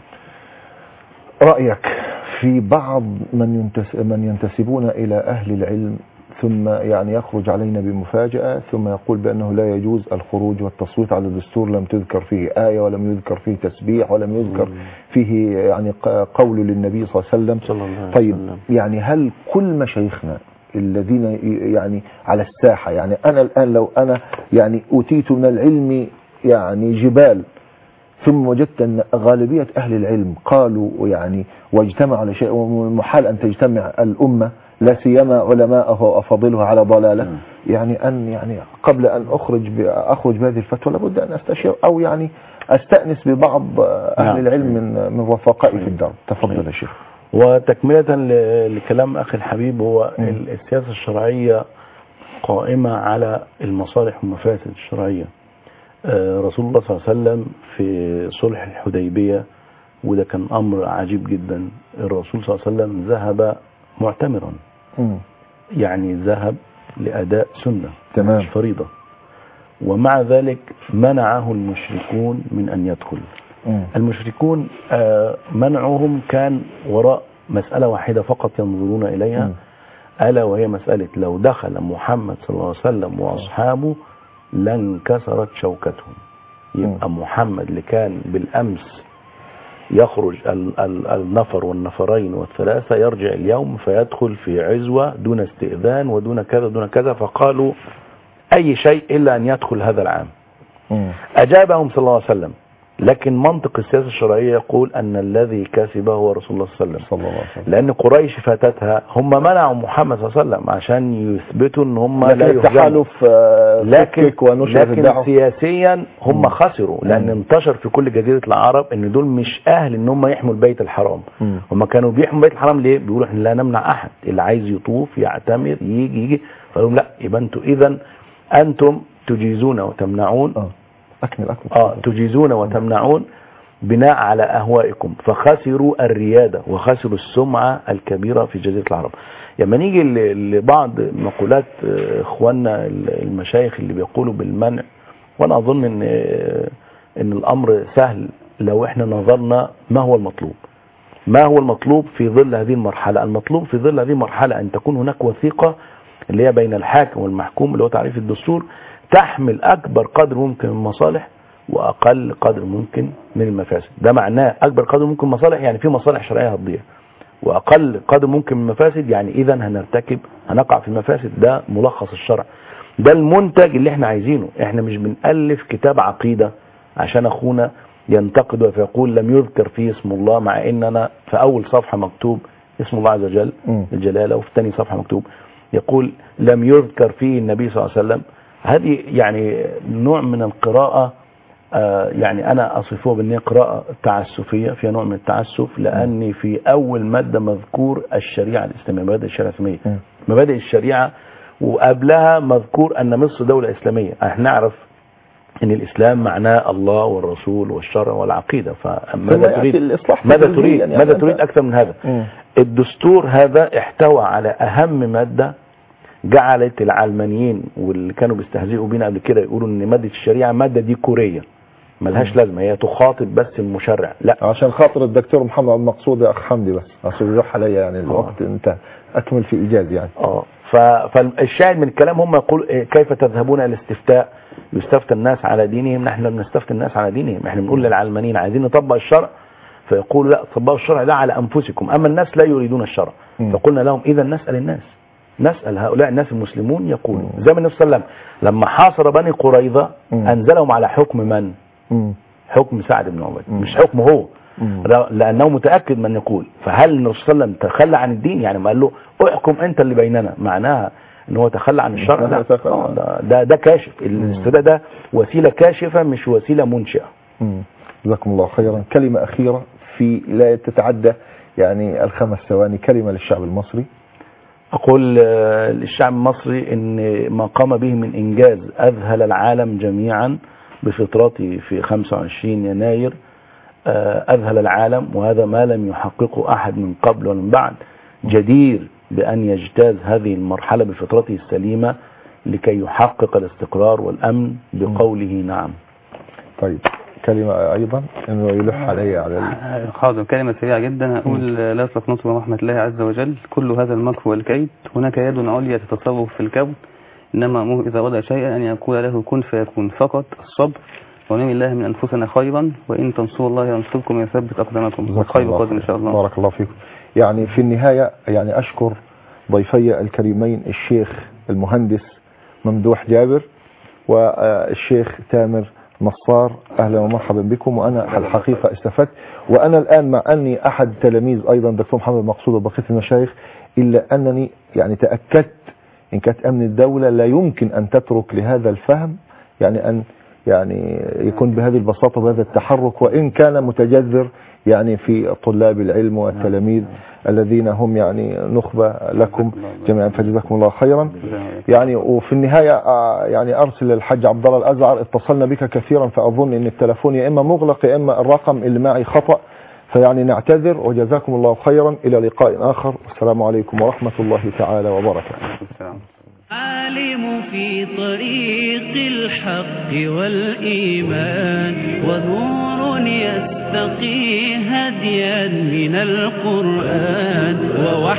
رأيك في بعض من من ينتسبون إلى أهل العلم ثم يعني يخرج علينا بمفاجأة ثم يقول بأنه لا يجوز الخروج والتصويت على الدستور لم تذكر فيه آية ولم يذكر فيه تسبيح ولم يذكر فيه يعني قول للنبي صلى الله عليه وسلم. طيب يعني هل كل مشايخنا الذين يعني على الساحة، يعني أنا الآن لو أنا يعني أوتيت من العلم يعني جبال ثم وجدت أن غالبية أهل العلم قالوا يعني واجتمع على شيء، ومحال أن تجتمع الأمة لا سيما علماءه وأفاضلها على ضلالة، يعني أن يعني قبل أن أخرج أخرج بهذه الفتوى لابد أن أستشير أو يعني أستأنس ببعض أهل العلم من من رفقائي في الدار. تفضل يا شيخ. وتكملة لكلام أخي الحبيب، هو السياسة الشرعية قائمة على المصالح والمفاسد الشرعية. رسول الله صلى الله عليه وسلم في صلح الحديبية، وده كان أمر عجيب جدا، الرسول صلى الله عليه وسلم ذهب معتمرا، يعني ذهب لأداء سنة تمام. مش فريضة، ومع ذلك منعه المشركون من أن يدخل. مم. المشركون منعهم كان وراء مسألة واحدة فقط ينظرون إليها، مم. ألا وهي مسألة لو دخل محمد صلى الله عليه وسلم وأصحابه لانكسرت شوكتهم. يبقى محمد اللي كان بالأمس يخرج النفر والنفرين والثلاثة يرجع اليوم فيدخل في عزوة دون استئذان ودون كذا دون كذا، فقالوا أي شيء إلا أن يدخل هذا العام. أجابهم صلى الله عليه وسلم، لكن منطق السياسة الشرعية يقول أن الذي كسبه هو رسول الله صلى الله عليه وسلم، لأن قريش فاتتها، هم منعوا محمد صلى الله عليه وسلم عشان يثبتوا أن هم لا يهزموا، لكن, لكن سياسيا هم خسروا، لأن انتشر في كل جزيرة العرب أن دول مش أهل أن هم يحموا البيت الحرام. هم كانوا بيحموا البيت الحرام ليه؟ بيقولوا احنا لا نمنع أحد، اللي عايز يطوف يعتمر يجي يجي، فقالوا لا، يبقى انتوا إذن أنتم تجيزون وتمنعون. أه. أكمل أكمل. آه تجيزون وتمنعون بناء على أهوائكم، فخسروا الريادة وخسروا السمعة الكبيرة في جزيرة العرب. لما نيجي لبعض مقولات إخواننا المشايخ اللي بيقولوا بالمنع، وأنا أظن إن, إن الأمر سهل لو إحنا نظرنا ما هو المطلوب. ما هو المطلوب في ظل هذه المرحلة؟ المطلوب في ظل هذه المرحلة أن تكون هناك وثيقة اللي هي بين الحاكم والمحكوم اللي هو تعريف الدستور، تحمل أكبر قدر ممكن من المصالح وأقل قدر ممكن من المفاسد. ده معناه أكبر قدر ممكن مصالح يعني في مصالح شرعية هتضيع، وأقل قدر ممكن من المفاسد يعني إذا هنرتكب هنقع في المفاسد. ده ملخص الشرع، ده المنتج اللي احنا عايزينه. احنا مش بنألف كتاب عقيدة عشان أخونا ينتقد فيقول لم يذكر فيه اسم الله، مع إن أنا في أول صفحة مكتوب اسم الله عز وجل الجلالة، وفي ثاني صفحة مكتوب يقول لم يذكر فيه النبي صلى الله عليه وسلم. هذه يعني نوع من القراءة، آه يعني أنا أصفه بأنها قراءة تعسفية، فيها نوع من التعسف، لأني في أول مادة مذكور الشريعة الإسلامية، مبادئ الشريعة الإسلامية، مبادئ الشريعة، وقبلها مذكور أن مصر دولة إسلامية. احنا نعرف أن الإسلام معناه الله والرسول والشرع والعقيدة، فماذا تريد ماذا تريد يعني ماذا تريد أكثر من هذا؟ م. الدستور هذا احتوى على أهم مادة جعلت العلمانيين واللي كانوا بيستهزئوا بينا قبل كده يقولوا ان مادة الشريعة مادة ديكورية ملهاش لازمة، هي تخاطب بس المشرع. لا، عشان خاطر الدكتور محمد المقصود يا اخ حمدي بس عشان يروح عليا يعني الوقت آه. انت اكمل في ايجاز يعني. اه فالشاهد من الكلام هم يقول كيف تذهبون الى الاستفتاء يستفتى الناس على دينهم. نحن لم نستفتي الناس على دينهم، احنا بنقول للعلمانيين عايزين نطبق الشرع، فيقول لا طبقوا الشرع ده على انفسكم، اما الناس لا يريدون الشرع. م. فقلنا لهم اذا نسال الناس، نسال هؤلاء الناس المسلمون يقولون زي ما النبي صلى الله عليه وسلم لما حاصر بني قريظه انزلهم على حكم من؟ م. حكم سعد بن عبيد، مش حكمه هو، لانه متاكد من يقول. فهل الرسول صلى الله عليه وسلم تخلى عن الدين؟ يعني ما قال له احكم انت اللي بيننا، معناها ان هو تخلى عن الشرع؟ لا، ده, ده ده كاشف. الاستفتاء ده وسيله كاشفه مش وسيله منشئه. جزاكم الله خيرا. كلمه اخيره في لا تتعدى يعني الخمس ثواني، كلمه للشعب المصري. اقول للشعب المصري ان ما قام به من انجاز اذهل العالم جميعا بفطرته في خمسة وعشرين يناير، أذهل العالم، وهذا ما لم يحققه أحد من قبل ومن بعد، جدير بأن يجتاز هذه المرحلة بفطرته السليمة لكي يحقق الاستقرار والأمن بقوله نعم. طيب كلمة أيضا أنه يلح علي على حاضر. كلمة سريعة جدا هقول لا تقنطوا من رحمة الله عز وجل، كل هذا المكر والكيد هناك يد عليا تتصرف في الكون، إنما أمره إذا وضع شيئا أن يقول له كن فيكون، فقط الصبر ونعم الله من أنفسنا خيرا، وإن تنصروا الله ينصركم ويثبت أقدامكم، والخير قادم إن شاء الله. بارك الله فيكم. يعني في النهاية يعني أشكر ضيفي الكريمين الشيخ المهندس ممدوح جابر والشيخ تامر نصار، أهلا ومرحبا بكم. وأنا الحقيقة استفدت، وأنا الآن مع أني أحد تلاميذ أيضا دكتور محمد مقصود وبقية المشايخ، إلا أنني يعني تأكدت إن كانت أمن الدولة لا يمكن أن تترك لهذا الفهم يعني أن يعني يكون بهذه البساطة وبهذا التحرك، وإن كان متجذر يعني في طلاب العلم والتلاميذ الذين هم يعني نخبة لكم جميعا، فجزاكم الله خيرا. يعني وفي النهاية يعني أرسل الحاج عبد الله الأزعر، اتصلنا بك كثيرا فأظن أن التلفون يا إما مغلق يا إما الرقم اللي معي خطأ، فيعني نعتذر وجزاكم الله خيرا. إلى لقاء آخر، والسلام عليكم ورحمة الله تعالى وبركاته. عالم في طريق الحق والإيمان، ونور يستقي هديا من القرآن، ووحي